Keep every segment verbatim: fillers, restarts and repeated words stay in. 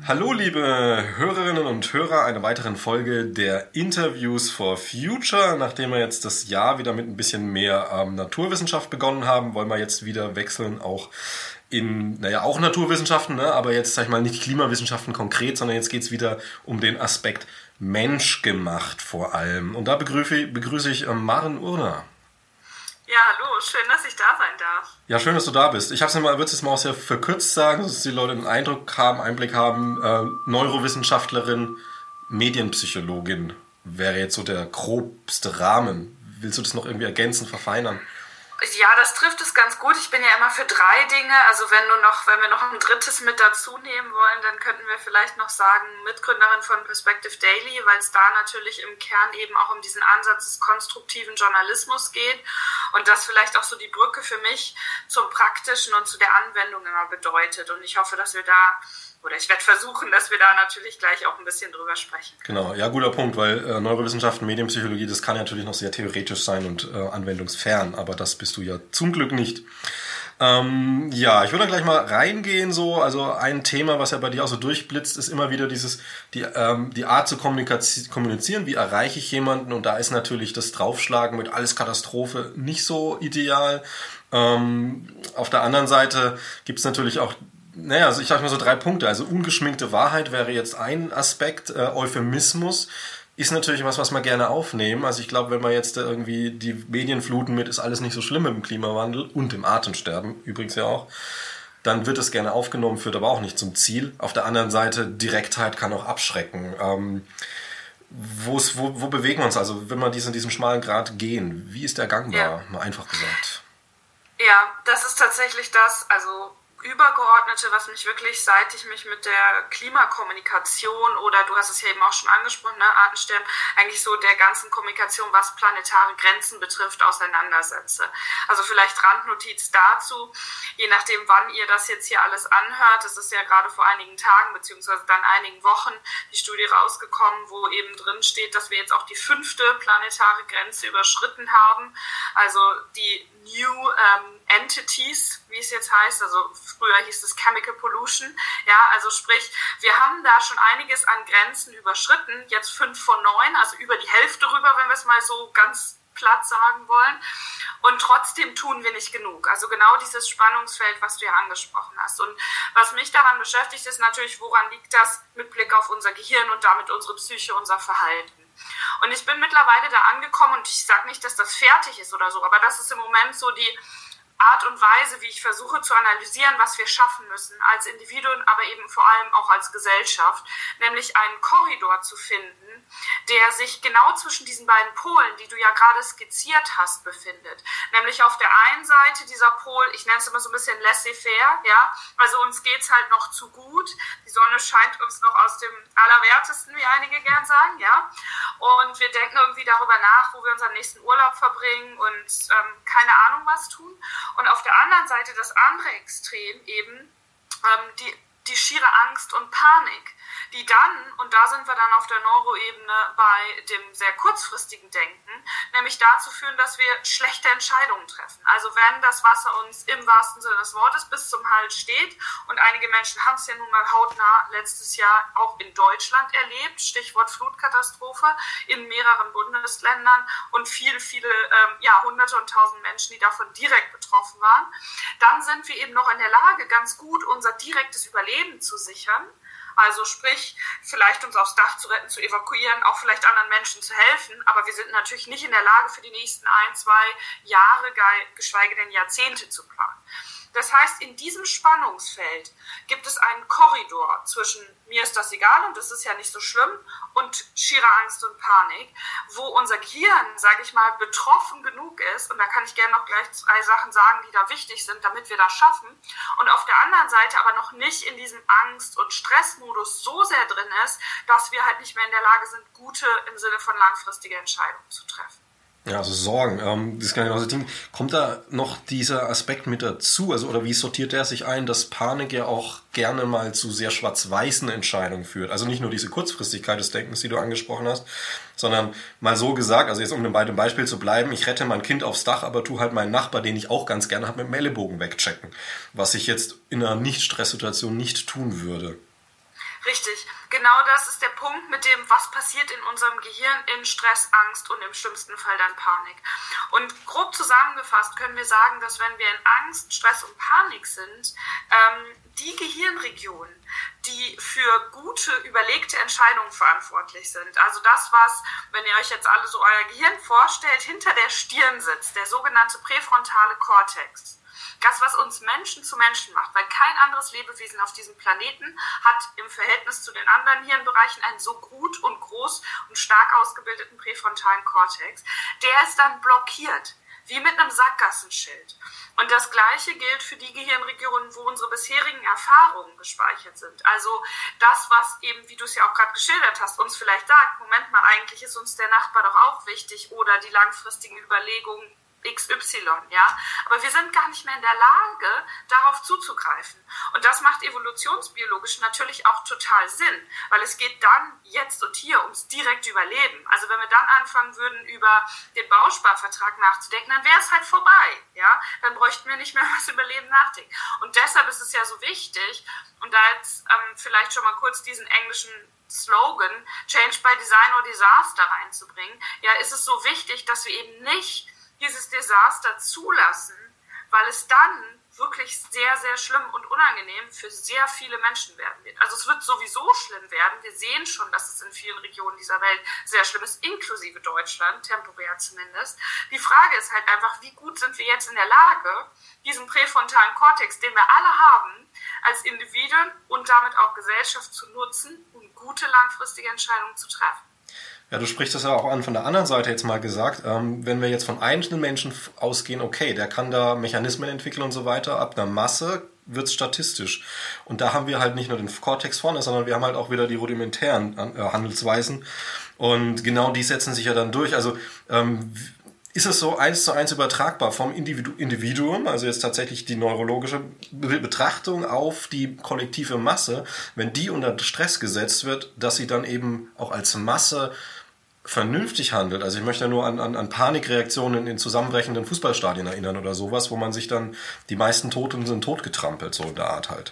Hallo liebe Hörerinnen und Hörer einer weiteren Folge der Interviews for Future. Nachdem wir jetzt das Jahr wieder mit ein bisschen mehr ähm, Naturwissenschaft begonnen haben, wollen wir jetzt wieder wechseln auch in, naja, auch Naturwissenschaften, ne? Aber jetzt, sag ich mal, nicht Klimawissenschaften konkret, sondern jetzt geht's wieder um den Aspekt menschgemacht vor allem. Und da begrüße, begrüße ich ähm, Maren Urner. Ja, hallo, schön, dass ich da sein darf. Ja, schön, dass du da bist. Ich habe es mal, würde es mal auch sehr verkürzt sagen, dass die Leute einen Eindruck haben, Einblick haben. Äh, Neurowissenschaftlerin, Medienpsychologin wäre jetzt so der grobste Rahmen. Willst du das noch irgendwie ergänzen, verfeinern? Ja, das trifft es ganz gut. Ich bin ja immer für drei Dinge. Also wenn du noch, wenn wir noch ein drittes mit dazu nehmen wollen, dann könnten wir vielleicht noch sagen, Mitgründerin von Perspective Daily, weil es da natürlich im Kern eben auch um diesen Ansatz des konstruktiven Journalismus geht und das vielleicht auch so die Brücke für mich zum Praktischen und zu der Anwendung immer bedeutet. Und ich hoffe, dass wir da Oder ich werde versuchen, dass wir da natürlich gleich auch ein bisschen drüber sprechen. Genau, ja, guter Punkt, weil äh, Neurowissenschaften, Medienpsychologie, das kann natürlich noch sehr theoretisch sein und äh, anwendungsfern, aber das bist du ja zum Glück nicht. Ähm, ja, ich würde da gleich mal reingehen so, also ein Thema, was ja bei dir auch so durchblitzt, ist immer wieder dieses, die, ähm, die Art zu kommunizieren, wie erreiche ich jemanden, und da ist natürlich das Draufschlagen mit alles Katastrophe nicht so ideal. Ähm, auf der anderen Seite gibt es natürlich auch, naja, also ich sage mal so drei Punkte. Also ungeschminkte Wahrheit wäre jetzt ein Aspekt. Äh, Euphemismus ist natürlich was, was wir gerne aufnehmen. Also ich glaube, wenn wir jetzt irgendwie die Medien fluten mit, ist alles nicht so schlimm im Klimawandel und im Artensterben übrigens ja auch, dann wird es gerne aufgenommen, führt aber auch nicht zum Ziel. Auf der anderen Seite, Direktheit kann auch abschrecken. Ähm, wo, wo bewegen wir uns also, wenn wir diesen, diesen schmalen Grat gehen? Wie ist der gangbar? Ja. Mal einfach gesagt. Ja, das ist tatsächlich das, also Übergeordnete, was mich wirklich, seit ich mich mit der Klimakommunikation oder du hast es ja eben auch schon angesprochen, ne, Artensterben, eigentlich so der ganzen Kommunikation, was planetare Grenzen betrifft, auseinandersetze. Also vielleicht Randnotiz dazu, je nachdem, wann ihr das jetzt hier alles anhört, es ist ja gerade vor einigen Tagen beziehungsweise dann einigen Wochen die Studie rausgekommen, wo eben drin steht, dass wir jetzt auch die fünfte planetare Grenze überschritten haben, also die New ähm, Entities, wie es jetzt heißt, also früher hieß es Chemical Pollution, ja, also sprich, wir haben da schon einiges an Grenzen überschritten, jetzt fünf von neun, also über die Hälfte rüber, wenn wir es mal so ganz platt sagen wollen, und trotzdem tun wir nicht genug. Also genau dieses Spannungsfeld, was du ja angesprochen hast. Und was mich daran beschäftigt, ist natürlich, woran liegt das mit Blick auf unser Gehirn und damit unsere Psyche, unser Verhalten. Und ich bin mittlerweile da angekommen, und ich sage nicht, dass das fertig ist oder so, aber das ist im Moment so die Art und Weise, wie ich versuche zu analysieren, was wir schaffen müssen als Individuen, aber eben vor allem auch als Gesellschaft, nämlich einen Korridor zu finden, der sich genau zwischen diesen beiden Polen, die du ja gerade skizziert hast, befindet. Nämlich auf der einen Seite dieser Pol, ich nenne es immer so ein bisschen laissez-faire, ja, also uns geht's halt noch zu gut, die Sonne scheint uns noch aus dem Allerwertesten, wie einige gern sagen, ja, und wir denken irgendwie darüber nach, wo wir unseren nächsten Urlaub verbringen und ähm, keine Ahnung was tun. Und auf der anderen Seite das andere Extrem eben ähm, die, die schiere Angst und Panik, die dann, und da sind wir dann auf der Neuroebene bei dem sehr kurzfristigen Denken, nämlich dazu führen, dass wir schlechte Entscheidungen treffen. Also wenn das Wasser uns im wahrsten Sinne des Wortes bis zum Hals steht, und einige Menschen haben es ja nun mal hautnah letztes Jahr auch in Deutschland erlebt, Stichwort Flutkatastrophe, in mehreren Bundesländern und viele, viele, ähm, ja, hunderte und tausend Menschen, die davon direkt betroffen waren, dann sind wir eben noch in der Lage, ganz gut unser direktes Überleben zu sichern. Also sprich, vielleicht uns aufs Dach zu retten, zu evakuieren, auch vielleicht anderen Menschen zu helfen. Aber wir sind natürlich nicht in der Lage, für die nächsten ein, zwei Jahre, geschweige denn Jahrzehnte zu planen. Das heißt, in diesem Spannungsfeld gibt es einen Korridor zwischen mir ist das egal und das ist ja nicht so schlimm und schierer Angst und Panik, wo unser Gehirn, sage ich mal, betroffen genug ist, und da kann ich gerne noch gleich drei Sachen sagen, die da wichtig sind, damit wir das schaffen, und auf der anderen Seite aber noch nicht in diesem Angst- und Stressmodus so sehr drin ist, dass wir halt nicht mehr in der Lage sind, gute im Sinne von langfristige Entscheidungen zu treffen. Ja, also Sorgen, ähm, das kann ich auch sagen. Kommt da noch dieser Aspekt mit dazu? Also, oder wie sortiert der sich ein, dass Panik ja auch gerne mal zu sehr schwarz-weißen Entscheidungen führt? Also nicht nur diese Kurzfristigkeit des Denkens, die du angesprochen hast, sondern mal so gesagt, also jetzt um bei dem Beispiel zu bleiben, ich rette mein Kind aufs Dach, aber tu halt meinen Nachbar, den ich auch ganz gerne habe, mit dem Ellenbogen wegchecken. Was ich jetzt in einer Nicht-Stress-Situation nicht tun würde. Richtig, genau das ist der Punkt mit dem, was passiert in unserem Gehirn in Stress, Angst und im schlimmsten Fall dann Panik. Und grob zusammengefasst können wir sagen, dass wenn wir in Angst, Stress und Panik sind, ähm, die Gehirnregionen, die für gute, überlegte Entscheidungen verantwortlich sind, also das, was, wenn ihr euch jetzt alle so euer Gehirn vorstellt, hinter der Stirn sitzt, der sogenannte präfrontale Kortex, das, was uns Menschen zu Menschen macht, weil kein anderes Lebewesen auf diesem Planeten hat im Verhältnis zu den anderen Hirnbereichen einen so gut und groß und stark ausgebildeten präfrontalen Kortex, der ist dann blockiert, wie mit einem Sackgassenschild. Und das Gleiche gilt für die Gehirnregionen, wo unsere bisherigen Erfahrungen gespeichert sind. Also das, was eben, wie du es ja auch gerade geschildert hast, uns vielleicht sagt, Moment mal, eigentlich ist uns der Nachbar doch auch wichtig oder die langfristigen Überlegungen X Y, ja, aber wir sind gar nicht mehr in der Lage, darauf zuzugreifen. Und das macht evolutionsbiologisch natürlich auch total Sinn, weil es geht dann jetzt und hier ums direkte Überleben. Also wenn wir dann anfangen würden, über den Bausparvertrag nachzudenken, dann wäre es halt vorbei, ja, dann bräuchten wir nicht mehr über das Überleben nachdenken. Und deshalb ist es ja so wichtig, und da jetzt ähm, vielleicht schon mal kurz diesen englischen Slogan, Change by Design or Disaster reinzubringen, ja, ist es so wichtig, dass wir eben nicht dieses Desaster zulassen, weil es dann wirklich sehr, sehr schlimm und unangenehm für sehr viele Menschen werden wird. Also es wird sowieso schlimm werden. Wir sehen schon, dass es in vielen Regionen dieser Welt sehr schlimm ist, inklusive Deutschland, temporär zumindest. Die Frage ist halt einfach, wie gut sind wir jetzt in der Lage, diesen präfrontalen Kortex, den wir alle haben, als Individuen und damit auch Gesellschaft zu nutzen, um gute langfristige Entscheidungen zu treffen. Ja, du sprichst das ja auch an von der anderen Seite jetzt mal gesagt. Ähm, wenn wir jetzt von einzelnen Menschen ausgehen, okay, der kann da Mechanismen entwickeln und so weiter, ab einer Masse wird's statistisch. Und da haben wir halt nicht nur den Kortex vorne, sondern wir haben halt auch wieder die rudimentären äh, Handelsweisen. Und genau die setzen sich ja dann durch. Also ähm, ist es so eins zu eins übertragbar vom Individu- Individuum, also jetzt tatsächlich die neurologische Betrachtung auf die kollektive Masse, wenn die unter Stress gesetzt wird, dass sie dann eben auch als Masse vernünftig handelt. Also ich möchte nur an, an, an Panikreaktionen in zusammenbrechenden Fußballstadien erinnern oder sowas, wo man sich dann, die meisten Toten sind totgetrampelt, so in der Art halt.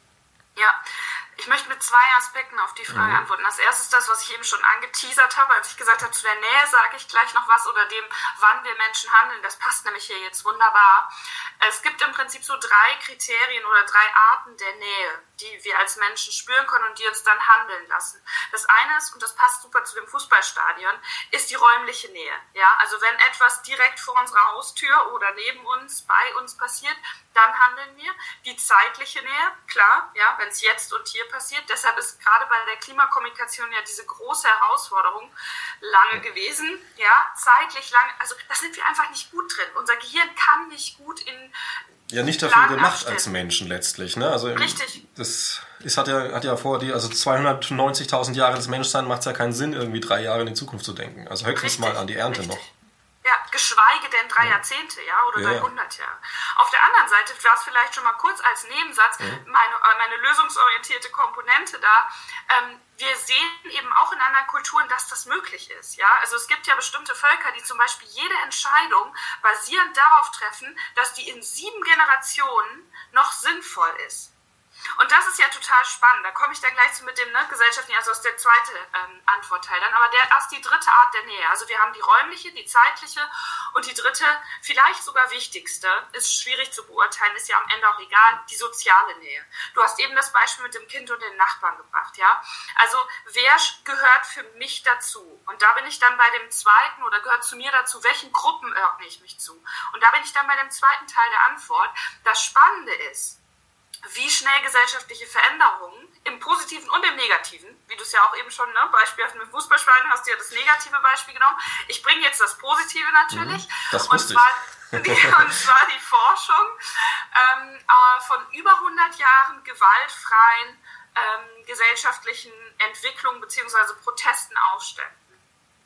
Ja, ich möchte mit zwei Aspekten auf die Frage mhm. antworten. Das erste ist das, was ich eben schon angeteasert habe, als ich gesagt habe, zu der Nähe sage ich gleich noch was oder dem, wann wir Menschen handeln. Das passt nämlich hier jetzt wunderbar. Es gibt im Prinzip so drei Kriterien oder drei Arten der Nähe, die wir als Menschen spüren können und die uns dann handeln lassen. Das eine ist, und das passt super zu dem Fußballstadion, ist die räumliche Nähe. Ja, also wenn etwas direkt vor unserer Haustür oder neben uns, bei uns passiert, dann handeln wir. Die zeitliche Nähe, klar, ja, wenn es jetzt und hier passiert. Deshalb ist gerade bei der Klimakommunikation ja diese große Herausforderung lange gewesen, ja, zeitlich lange, also da sind wir einfach nicht gut drin. Unser Gehirn kann nicht gut in ja, nicht dafür gemacht als Menschen letztlich, ne? Also richtig. Das ist, hat ja, hat ja vor, die, also zweihundertneunzigtausend Jahre des Menschseins macht es ja keinen Sinn, irgendwie drei Jahre in die Zukunft zu denken. Also höchstens mal an die Ernte richtig. noch. Ja, geschweige denn drei ja. Jahrzehnte, ja, oder ja, dreihundert Jahre. Auf der anderen Seite, das vielleicht schon mal kurz als Nebensatz, ja. meine, meine lösungsorientierte Komponente da, ähm, wir sehen eben auch in anderen Kulturen, dass das möglich ist, ja. Also es gibt ja bestimmte Völker, die zum Beispiel jede Entscheidung basierend darauf treffen, dass die in sieben Generationen noch sinnvoll ist. Und das ist ja total spannend. Da komme ich dann gleich zu mit dem ne, gesellschaftlichen, also das ist der zweite ähm, Antwortteil dann. Aber der, erst die dritte Art der Nähe. Also wir haben die räumliche, die zeitliche und die dritte, vielleicht sogar wichtigste, ist schwierig zu beurteilen, ist ja am Ende auch egal, die soziale Nähe. Du hast eben das Beispiel mit dem Kind und den Nachbarn gebracht, ja. Also wer gehört für mich dazu? Und da bin ich dann bei dem zweiten oder gehört zu mir dazu, welchen Gruppen ordne ich mich zu? Und da bin ich dann bei dem zweiten Teil der Antwort. Das Spannende ist, wie schnell gesellschaftliche Veränderungen im Positiven und im Negativen, wie du es ja auch eben schon, ne, beispielhaft mit Fußballspielen hast du ja das negative Beispiel genommen. Ich bringe jetzt das Positive natürlich. Das und, zwar, die, und zwar die Forschung ähm, äh, von über hundert Jahren gewaltfreien ähm, gesellschaftlichen Entwicklungen bzw. Protesten, Aufständen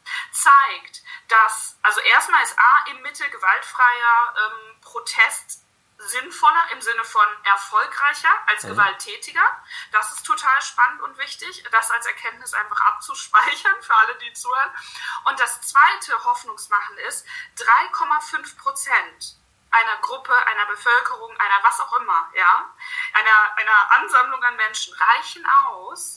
zeigt, dass, also erstmal ist A, im Mittel gewaltfreier ähm, Protest sinnvoller im Sinne von erfolgreicher als mhm. gewalttätiger. Das ist total spannend und wichtig, das als Erkenntnis einfach abzuspeichern für alle, die zuhören. Und das zweite Hoffnungsmachen ist, drei Komma fünf Prozent einer Gruppe, einer Bevölkerung, einer was auch immer, ja, einer, einer Ansammlung an Menschen reichen aus,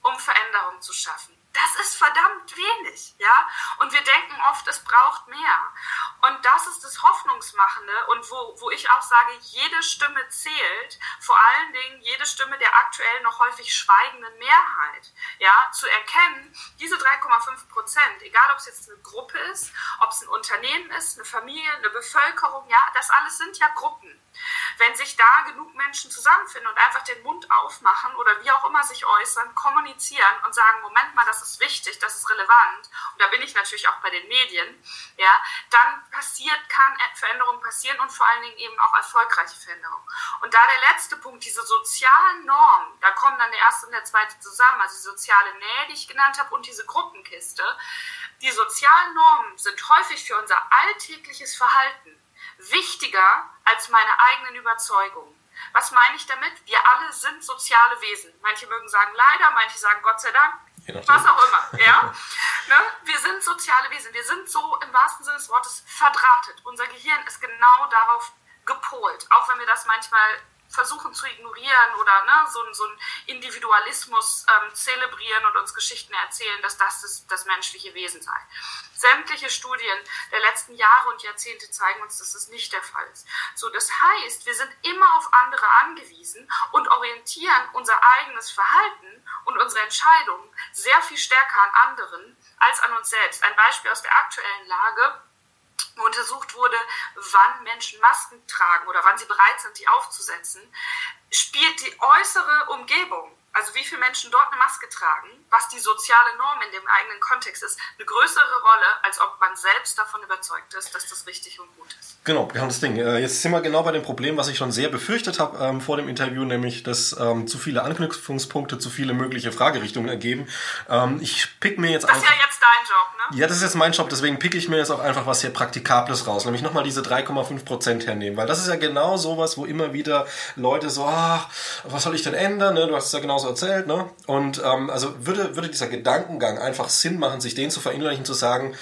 um Veränderung zu schaffen. Das ist verdammt wenig, ja. Und wir denken oft, es braucht mehr. Und das ist das Hoffnungsmachende und wo, wo ich auch sage, jede Stimme zählt, vor allen Dingen jede Stimme der aktuell noch häufig schweigenden Mehrheit, ja, zu erkennen, diese drei Komma fünf Prozent, egal ob es jetzt eine Gruppe ist, ob es ein Unternehmen ist, eine Familie, eine Bevölkerung, ja, das alles sind ja Gruppen. Wenn sich da genug Menschen zusammenfinden und einfach den Mund aufmachen oder wie auch immer sich äußern, kommunizieren und sagen, Moment mal, das ist wichtig, das ist relevant, und da bin ich natürlich auch bei den Medien, ja, dann passiert, kann Veränderung passieren und vor allen Dingen eben auch erfolgreiche Veränderung. Und da der letzte Punkt, diese sozialen Normen, da kommen dann der erste und der zweite zusammen, also die soziale Nähe, die ich genannt habe, und diese Gruppenkiste. Die sozialen Normen sind häufig für unser alltägliches Verhalten wichtiger als meine eigenen Überzeugungen. Was meine ich damit? Wir alle sind soziale Wesen. Manche mögen sagen leider, manche sagen Gott sei Dank, was auch immer. Ja? Ne? Wir sind soziale Wesen. Wir sind so im wahrsten Sinne des Wortes verdrahtet. Unser Gehirn ist genau darauf gepolt, auch wenn wir das manchmal versuchen zu ignorieren oder ne, so, so einen Individualismus ähm, zelebrieren und uns Geschichten erzählen, dass das das, das menschliche Wesen sei. Sämtliche Studien der letzten Jahre und Jahrzehnte zeigen uns, dass das nicht der Fall ist. So, das heißt, wir sind immer auf andere angewiesen und orientieren unser eigenes Verhalten und unsere Entscheidungen sehr viel stärker an anderen als an uns selbst. Ein Beispiel aus der aktuellen Lage: wo untersucht wurde, wann Menschen Masken tragen oder wann sie bereit sind, die aufzusetzen, spielt die äußere Umgebung, also wie viele Menschen dort eine Maske tragen, was die soziale Norm in dem eigenen Kontext ist, eine größere Rolle, als ob man selbst davon überzeugt ist, dass das richtig und gut ist. Genau, wir haben das Ding. Jetzt sind wir genau bei dem Problem, was ich schon sehr befürchtet habe ähm, vor dem Interview, nämlich, dass ähm, zu viele Anknüpfungspunkte, zu viele mögliche Fragerichtungen ergeben. Ähm, ich pick mir jetzt Das ist ja jetzt dein Job, ne? Ja, das ist jetzt mein Job, deswegen pick ich mir jetzt auch einfach was hier Praktikables raus, nämlich nochmal diese drei Komma fünf Prozent hernehmen, weil das ist ja genau sowas, wo immer wieder Leute so, ach, was soll ich denn ändern, ne? Du hast es ja genauso erzählt, ne? Und ähm, also würde, würde dieser Gedankengang einfach Sinn machen, sich den zu verinnerlichen, zu sagen,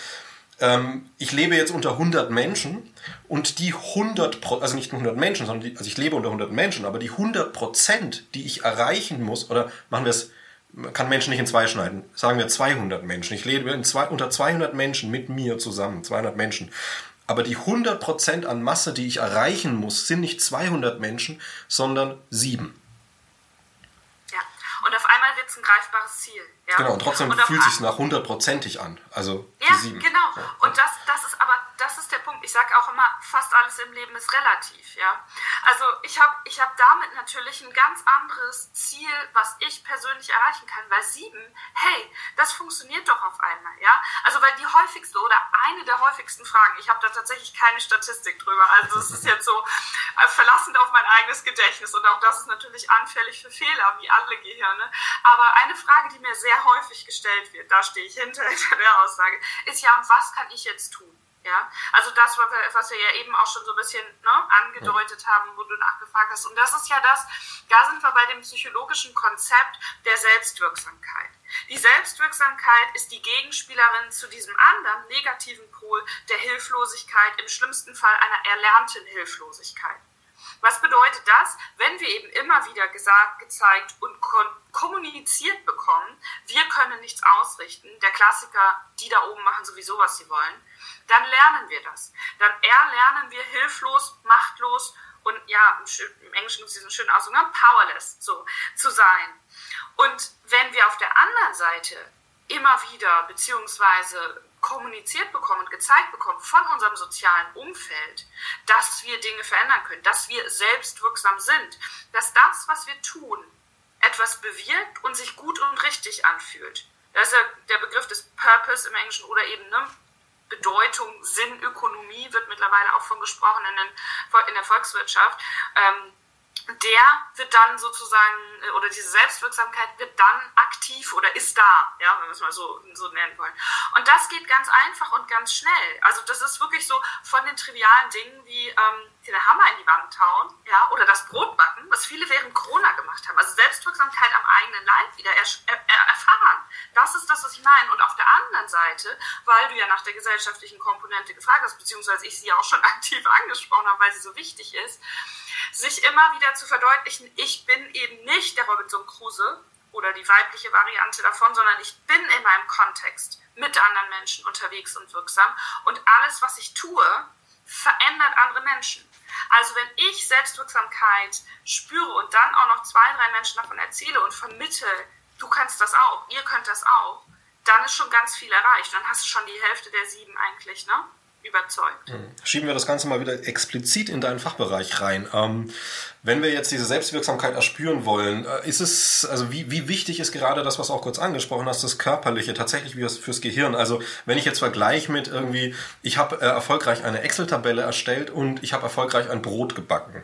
ähm, ich lebe jetzt unter hundert Menschen und die hundert, also nicht hundert Menschen, sondern die, also ich lebe unter hundert Menschen, aber die hundert Prozent, die ich erreichen muss, oder machen wir es, man kann Menschen nicht in zwei schneiden, sagen wir zweihundert Menschen. Ich lebe in zwei, unter zweihundert Menschen mit mir zusammen, zweihundert Menschen. Aber die hundert Prozent an Masse, die ich erreichen muss, sind nicht zweihundert Menschen, sondern sieben. Ja, und auf einmal wird es ein greifbares Ziel. Ja? Genau, und trotzdem und fühlt es sich nach hundertprozentig an. Also ja, die sieben. Genau. Ja. Und das, das ist aber, das ist der Punkt. Ich sage auch immer, fast alles im Leben ist relativ. Ja? Also ich habe ich hab damit natürlich ein ganz anderes Ziel, was ich persönlich erreichen kann, weil sieben, hey, das funktioniert doch auf einmal. Ja? Also weil die häufigste oder eine der häufigsten Fragen, ich habe da tatsächlich keine Statistik drüber, also es ist jetzt so äh, verlassend auf mein eigenes Gedächtnis, und auch das ist natürlich anfällig für Fehler, wie alle Gehirne, aber eine Frage, die mir sehr häufig gestellt wird, da stehe ich hinter, hinter der Aussage, ist ja, und was kann ich jetzt tun? Ja, also das, was wir ja eben auch schon so ein bisschen ne, angedeutet haben, wo du nachgefragt hast. Und das ist ja das, da sind wir bei dem psychologischen Konzept der Selbstwirksamkeit. Die Selbstwirksamkeit ist die Gegenspielerin zu diesem anderen negativen Pol der Hilflosigkeit, im schlimmsten Fall einer erlernten Hilflosigkeit. Was bedeutet das? Wenn wir eben immer wieder gesagt, gezeigt und kommuniziert bekommen, wir können nichts ausrichten, der Klassiker, die da oben machen sowieso, was sie wollen, dann lernen wir das. Dann erlernen wir hilflos, machtlos und ja, im Englischen gibt es diesen schönen Ausdruck, ne, powerless, so, zu sein. Und wenn wir auf der anderen Seite immer wieder, beziehungsweise kommuniziert bekommen und gezeigt bekommen von unserem sozialen Umfeld, dass wir Dinge verändern können, dass wir selbstwirksam sind, dass das, was wir tun, etwas bewirkt und sich gut und richtig anfühlt. Das ist ja der Begriff des Purpose im Englischen oder eben ne, Bedeutung, Sinn, Ökonomie wird mittlerweile auch von gesprochen in, den, in der Volkswirtschaft. Ähm, der wird dann sozusagen, oder diese Selbstwirksamkeit wird dann aktiv oder ist da, ja, wenn wir es mal so, so nennen wollen. Und das geht ganz einfach und ganz schnell. Also das ist wirklich so von den trivialen Dingen wie ähm, den Hammer in die Wand hauen, ja, oder das Brot backen, was viele während Corona gemacht haben. Also Selbstwirksamkeit am eigenen Leib wieder er, er, erfahren. Das ist das, was ich meine. Und auf der anderen Seite, weil du ja nach der gesellschaftlichen Komponente gefragt hast, beziehungsweise ich sie ja auch schon aktiv angesprochen habe, weil sie so wichtig ist, sich immer wieder zu verdeutlichen, ich bin eben nicht der Robinson Crusoe oder die weibliche Variante davon, sondern ich bin in meinem Kontext mit anderen Menschen unterwegs und wirksam und alles, was ich tue, verändert andere Menschen. Also wenn ich Selbstwirksamkeit spüre und dann auch noch zwei, drei Menschen davon erzähle und vermittle, du kannst das auch, ihr könnt das auch, dann ist schon ganz viel erreicht. Dann hast du schon die Hälfte der sieben eigentlich, ne? Überzeugt. Schieben wir das Ganze mal wieder explizit in deinen Fachbereich rein. Ähm, wenn wir jetzt diese Selbstwirksamkeit erspüren wollen, ist es, also wie, wie wichtig ist gerade das, was du auch kurz angesprochen hast, das Körperliche, tatsächlich wie das fürs Gehirn? Also wenn ich jetzt vergleiche mit irgendwie, ich habe äh, erfolgreich eine Excel-Tabelle erstellt und ich habe erfolgreich ein Brot gebacken.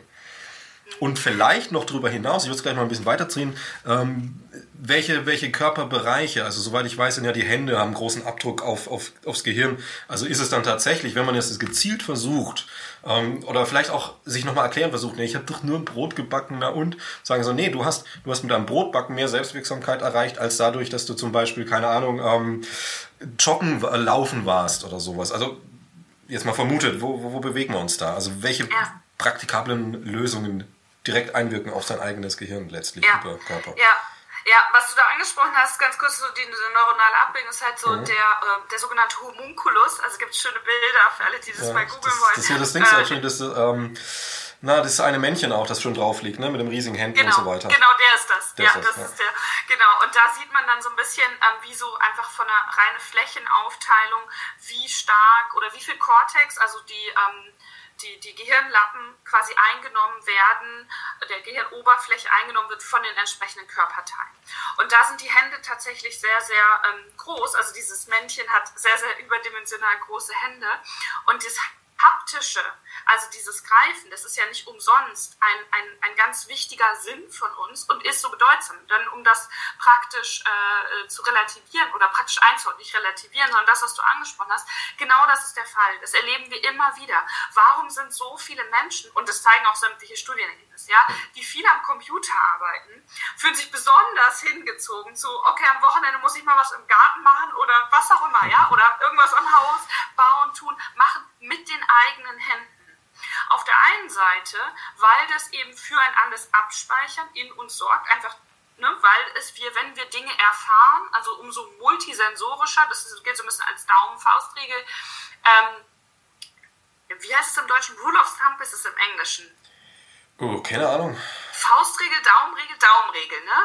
Und vielleicht noch darüber hinaus, ich würde es gleich mal ein bisschen weiterziehen, ähm, welche, welche Körperbereiche, also soweit ich weiß, sind ja die Hände, haben großen Abdruck auf, auf, aufs Gehirn. Also ist es dann tatsächlich, wenn man jetzt gezielt versucht, ähm, oder vielleicht auch sich nochmal erklären versucht, nee, ich habe doch nur ein Brot gebacken, na und? Sagen so, nee, du hast, du hast mit deinem Brotbacken mehr Selbstwirksamkeit erreicht, als dadurch, dass du zum Beispiel, keine Ahnung, ähm, joggen, äh, laufen warst oder sowas. Also jetzt mal vermutet, wo, wo, wo bewegen wir uns da? Also welche ja. praktikablen Lösungen direkt einwirken auf sein eigenes Gehirn letztlich ja. über Körper. Ja. Ja, was du da angesprochen hast, ganz kurz, so die, die neuronale Abbildung ist halt so mhm. der, äh, der sogenannte Homunculus. Also gibt es schöne Bilder für alle, die das ja, mal googeln das, wollen. Das hier, das Ding ist äh, schön, das, ähm, na, das ist eine Männchen auch, das schon drauf liegt, ne, mit dem riesigen Händen genau, und so weiter. Genau, der ist das. Der ja, ist das, das ja. ist der. Genau, und da sieht man dann so ein bisschen, ähm, wie so einfach von einer reinen Flächenaufteilung, wie stark oder wie viel Cortex, also die ähm, Die, die Gehirnlappen quasi eingenommen werden, der Gehirnoberfläche eingenommen wird von den entsprechenden Körperteilen. Und da sind die Hände tatsächlich sehr, sehr ähm, groß. Also dieses Männchen hat sehr, sehr überdimensional große Hände. Und das Haptische, also dieses Greifen, das ist ja nicht umsonst ein, ein, ein ganz wichtiger Sinn von uns und ist so bedeutsam. Denn um das praktisch äh, zu relativieren oder praktisch einzuordnen, nicht relativieren, sondern das, was du angesprochen hast, genau das ist der Fall. Das erleben wir immer wieder. Warum sind so viele Menschen, und das zeigen auch sämtliche Studienergebnisse, ja, die viel am Computer arbeiten, fühlen sich besonders hingezogen zu, okay, am Wochenende muss ich mal was im Garten machen oder was auch immer, ja, oder irgendwas am Haus bauen, tun, machen mit den eigenen Händen. Auf der einen Seite, weil das eben für ein anderes Abspeichern in uns sorgt, einfach, ne, weil es wir, wenn wir Dinge erfahren, also umso multisensorischer, das ist, gilt so ein bisschen als Daumen-Faustregel, ähm, wie heißt es im Deutschen? Rule of Thumb ist es im Englischen. Oh, keine Ahnung. Faustregel, Daumenregel, Daumenregel, ne?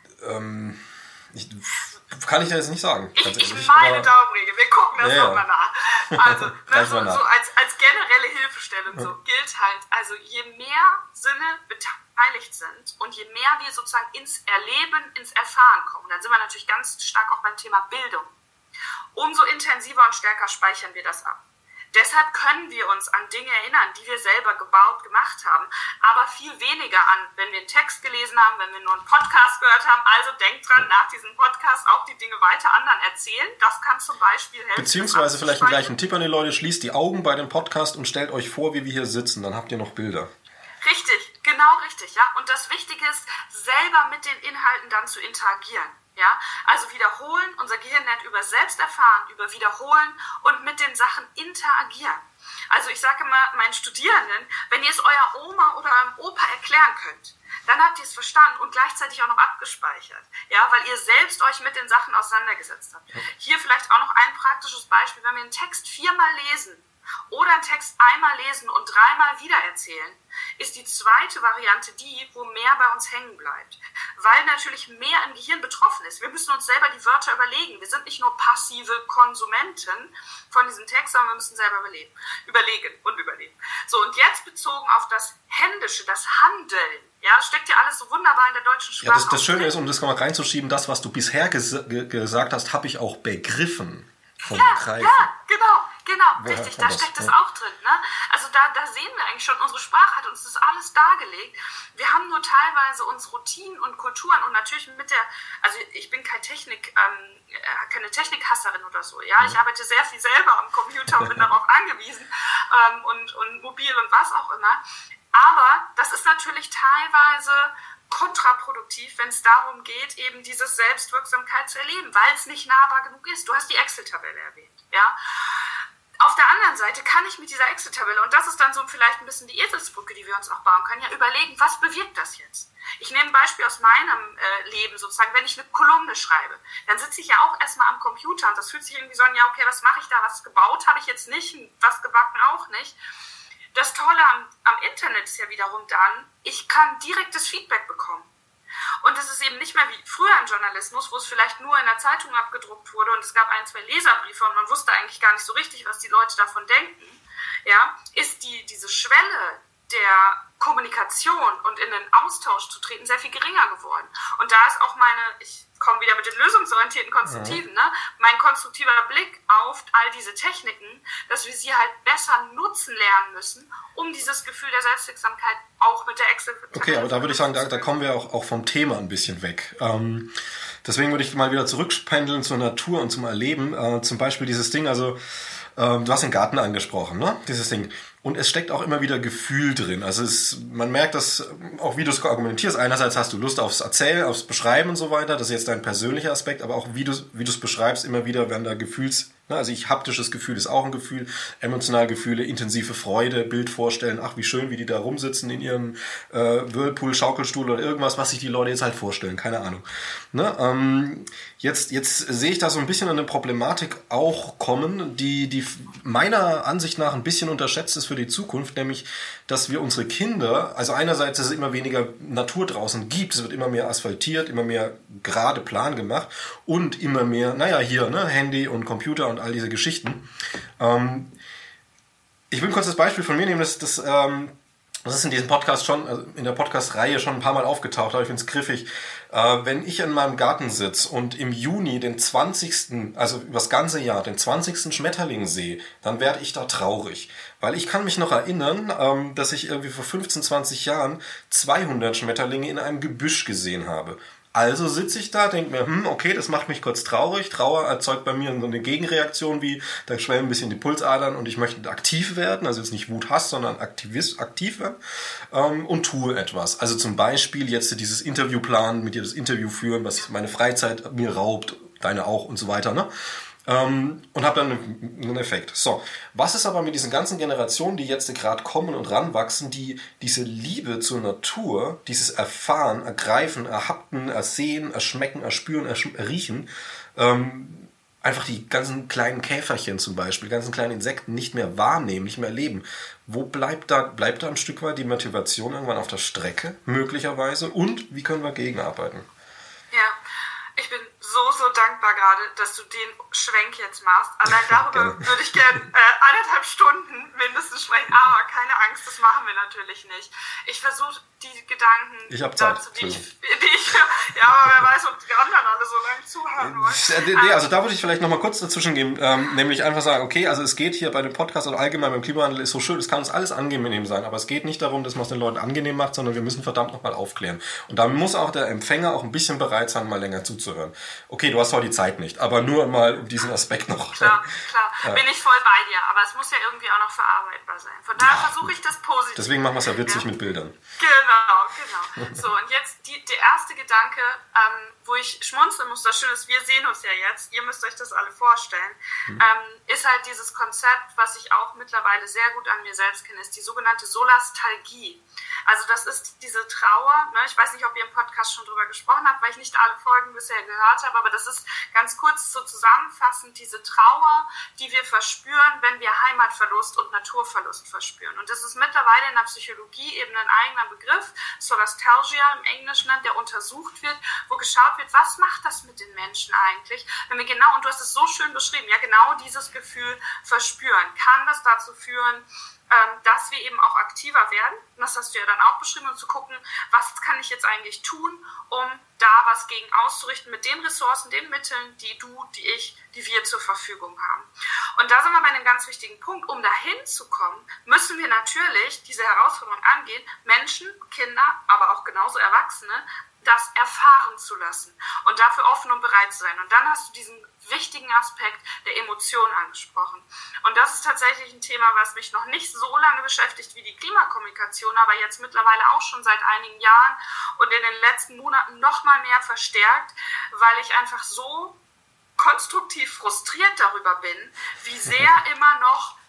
Ähm, ich, kann ich dir jetzt nicht sagen. Ich, ich meine Daumenregel, wir gucken das ja, nochmal nach. Also, ne, so, so als, als generelle Hilfestellung so gilt halt, also je mehr Sinne beteiligt sind und je mehr wir sozusagen ins Erleben, ins Erfahren kommen, dann sind wir natürlich ganz stark auch beim Thema Bildung, umso intensiver und stärker speichern wir das ab. Deshalb können wir uns an Dinge erinnern, die wir selber gebaut, gemacht haben, aber viel weniger an, wenn wir einen Text gelesen haben, wenn wir nur einen Podcast gehört haben. Also denkt dran, nach diesem Podcast auch die Dinge weiter anderen erzählen. Das kann zum Beispiel helfen. Beziehungsweise vielleicht einen gleichen Tipp an die Leute, schließt die Augen bei dem Podcast und stellt euch vor, wie wir hier sitzen. Dann habt ihr noch Bilder. Richtig, genau richtig, ja. Und das Wichtige ist, selber mit den Inhalten dann zu interagieren. Ja, also wiederholen, unser Gehirn lernt über Selbsterfahren, über Wiederholen und mit den Sachen interagieren. Also ich sage immer meinen Studierenden, wenn ihr es eurer Oma oder eurem Opa erklären könnt, dann habt ihr es verstanden und gleichzeitig auch noch abgespeichert. Ja, weil ihr selbst euch mit den Sachen auseinandergesetzt habt. Hier vielleicht auch noch ein praktisches Beispiel, wenn wir einen Text viermal lesen oder einen Text einmal lesen und dreimal wiedererzählen, ist die zweite Variante die, wo mehr bei uns hängen bleibt. Weil natürlich mehr im Gehirn betroffen ist. Wir müssen uns selber die Wörter überlegen. Wir sind nicht nur passive Konsumenten von diesem Text, sondern wir müssen selber überlegen, überlegen und überlegen. So, und jetzt bezogen auf das Händische, das Handeln. Ja, steckt ja alles so wunderbar in der deutschen Sprache. Ja, das, das Schöne ist, um das mal reinzuschieben, das, was du bisher ges- ge- gesagt hast, habe ich auch begriffen. Vom ja, Greifen. ja, genau, genau, Woher richtig, kommt da das? steckt das Ja. auch drin. Ne? Also da, da sehen wir eigentlich schon, unsere Sprache hat uns das alles dargelegt. Wir haben nur teilweise uns Routinen und Kulturen und natürlich mit der, also ich bin kein Technik, ähm, keine Technikhasserin oder so, ja, mhm. ich arbeite sehr viel selber am Computer und bin darauf angewiesen ähm, und, und mobil und was auch immer. Aber das ist natürlich teilweise kontraproduktiv, wenn es darum geht, eben diese Selbstwirksamkeit zu erleben, weil es nicht nahbar genug ist. Du hast die Excel-Tabelle erwähnt. Ja? Auf auf der anderen Seite kann ich mit dieser Excel-Tabelle, und das ist dann so vielleicht ein bisschen die Eselsbrücke, die wir uns auch bauen können, ja überlegen, was bewirkt das jetzt? Ich nehme ein Beispiel aus meinem äh, Leben sozusagen, wenn ich eine Kolumne schreibe, dann sitze ich ja auch erstmal am Computer und das fühlt sich irgendwie so an, ja okay, was mache ich da, was gebaut habe ich jetzt nicht, was gebacken auch nicht. Das Tolle am, am Internet ist ja wiederum dann, ich kann direktes Feedback bekommen. Und es ist eben nicht mehr wie früher im Journalismus, wo es vielleicht nur in der Zeitung abgedruckt wurde und es gab ein, zwei Leserbriefe und man wusste eigentlich gar nicht so richtig, was die Leute davon denken, ja, ist die, diese Schwelle der Kommunikation und in den Austausch zu treten sehr viel geringer geworden. Und da ist auch meine, ich komme wieder mit den lösungsorientierten Konstruktiven, mhm. ne, mein konstruktiver Blick auf all diese Techniken, dass wir sie halt besser nutzen lernen müssen, um dieses Gefühl der Selbstwirksamkeit auch mit der Excel... Okay, aber da würde ich sagen, da, da kommen wir auch, auch vom Thema ein bisschen weg. Ähm, deswegen würde ich mal wieder zurückpendeln zur Natur und zum Erleben. Äh, zum Beispiel dieses Ding, also ähm, du hast den Garten angesprochen, ne? Dieses Ding. Und es steckt auch immer wieder Gefühl drin. Also es, man merkt das, auch wie du es argumentierst. Einerseits hast du Lust aufs Erzählen, aufs Beschreiben und so weiter. Das ist jetzt dein persönlicher Aspekt. Aber auch wie du wie du es beschreibst, immer wieder werden da Gefühls... Ne, also ich, haptisches Gefühl ist auch ein Gefühl. Emotionale Gefühle, intensive Freude, Bild vorstellen. Ach, wie schön, wie die da rumsitzen in ihrem äh, Whirlpool, Schaukelstuhl oder irgendwas, was sich die Leute jetzt halt vorstellen. Keine Ahnung. Ne, ähm, jetzt, jetzt sehe ich da so ein bisschen eine Problematik auch kommen, die, die meiner Ansicht nach ein bisschen unterschätzt ist für die Zukunft, nämlich, dass wir unsere Kinder, also einerseits, dass es immer weniger Natur draußen gibt, es wird immer mehr asphaltiert, immer mehr gerade Plan gemacht und immer mehr, naja, hier, ne, Handy und Computer und all diese Geschichten. Ähm, ich will ein kurzes Beispiel von mir nehmen, das, das, ähm, das ist in diesem Podcast schon, also in der Podcast-Reihe schon ein paar Mal aufgetaucht, aber ich finde es griffig. Äh, wenn ich in meinem Garten sitze und im Juni den zwanzigsten, also übers ganze Jahr, den zwanzigsten Schmetterling sehe, dann werde ich da traurig. Weil ich kann mich noch erinnern, ähm, dass ich irgendwie vor fünfzehn, zwanzig Jahren zweihundert Schmetterlinge in einem Gebüsch gesehen habe. Also sitze ich da, denke mir, hm, okay, das macht mich kurz traurig. Trauer erzeugt bei mir so eine Gegenreaktion, wie da schwellen ein bisschen die Pulsadern und ich möchte aktiv werden, also jetzt nicht Wut, Hass, sondern aktivist, aktiv werden ähm, und tue etwas. Also zum Beispiel jetzt dieses Interview planen, mit dir das Interview führen, was meine Freizeit mir raubt, deine auch und so weiter, ne? Ähm, und habe dann einen Effekt. So, was ist aber mit diesen ganzen Generationen, die jetzt gerade kommen und ranwachsen, die diese Liebe zur Natur, dieses Erfahren, Ergreifen, Erhapten, Ersehen, Erschmecken, Erspüren, Ersch- Erriechen, ähm, einfach die ganzen kleinen Käferchen zum Beispiel, die ganzen kleinen Insekten nicht mehr wahrnehmen, nicht mehr erleben. Wo bleibt da, bleibt da ein Stück weit die Motivation irgendwann auf der Strecke, möglicherweise? Und wie können wir gegenarbeiten? Ja, ich bin so, so dankbar gerade, dass du den Schwenk jetzt machst. Allein darüber würde ich gerne äh, eineinhalb Stunden mindestens sprechen. Aber keine Angst, das machen wir natürlich nicht. Ich versuche die Gedanken ich hab Zeit, dazu, die ich, die ich... Ja, aber wer weiß, ob die anderen alle so lange zuhören wollen. Nee, also da würde ich vielleicht nochmal kurz dazwischen geben. Ähm, nämlich einfach sagen, okay, also es geht hier bei dem Podcast oder allgemein beim Klimawandel ist so schön, es kann uns alles angenehm sein, aber es geht nicht darum, dass man es den Leuten angenehm macht, sondern wir müssen verdammt nochmal aufklären. Und da muss auch der Empfänger auch ein bisschen bereit sein, mal länger zuzuhören. Okay, du hast heute die Zeit nicht, aber nur mal um diesen Aspekt noch. Klar, klar, ja. Bin ich voll bei dir, aber es muss ja irgendwie auch noch verarbeitbar sein. Von daher ja, versuche ich das positiv. Deswegen machen wir es ja witzig ja. mit Bildern. Genau, genau. So, und jetzt die, der erste Gedanke, ähm, wo ich schmunzeln muss, das Schöne ist, wir sehen uns ja jetzt, ihr müsst euch das alle vorstellen, mhm. ähm, ist halt dieses Konzept, was ich auch mittlerweile sehr gut an mir selbst kenne, ist die sogenannte Solastalgie. Also das ist diese Trauer, ne? Ich weiß nicht, ob ihr im Podcast schon drüber gesprochen habt, weil ich nicht alle Folgen bisher gehört habe, aber das ist ganz kurz so zusammenfassend diese Trauer, die wir verspüren, wenn wir Heimatverlust und Naturverlust verspüren. Und das ist mittlerweile in der Psychologie eben ein eigener Begriff, Solastalgia im Englischen, der untersucht wird, wo geschaut wird, was macht das mit den Menschen eigentlich, wenn wir genau, und du hast es so schön beschrieben, ja genau dieses Gefühl verspüren. Kann das dazu führen, dass wir eben auch aktiver werden, das hast du ja dann auch beschrieben, und zu gucken, was kann ich jetzt eigentlich tun, um da was gegen auszurichten mit den Ressourcen, den Mitteln, die du, die ich, die wir zur Verfügung haben. Und da sind wir bei einem ganz wichtigen Punkt. Um dahin zu kommen, müssen wir natürlich diese Herausforderung angehen, Menschen, Kinder, aber auch genauso Erwachsene, das erfahren zu lassen und dafür offen und bereit zu sein. Und dann hast du diesen wichtigen Aspekt der Emotionen angesprochen. Und das ist tatsächlich ein Thema, was mich noch nicht so lange beschäftigt wie die Klimakommunikation, aber jetzt mittlerweile auch schon seit einigen Jahren und in den letzten Monaten noch mal mehr verstärkt, weil ich einfach so konstruktiv frustriert darüber bin, wie sehr immer noch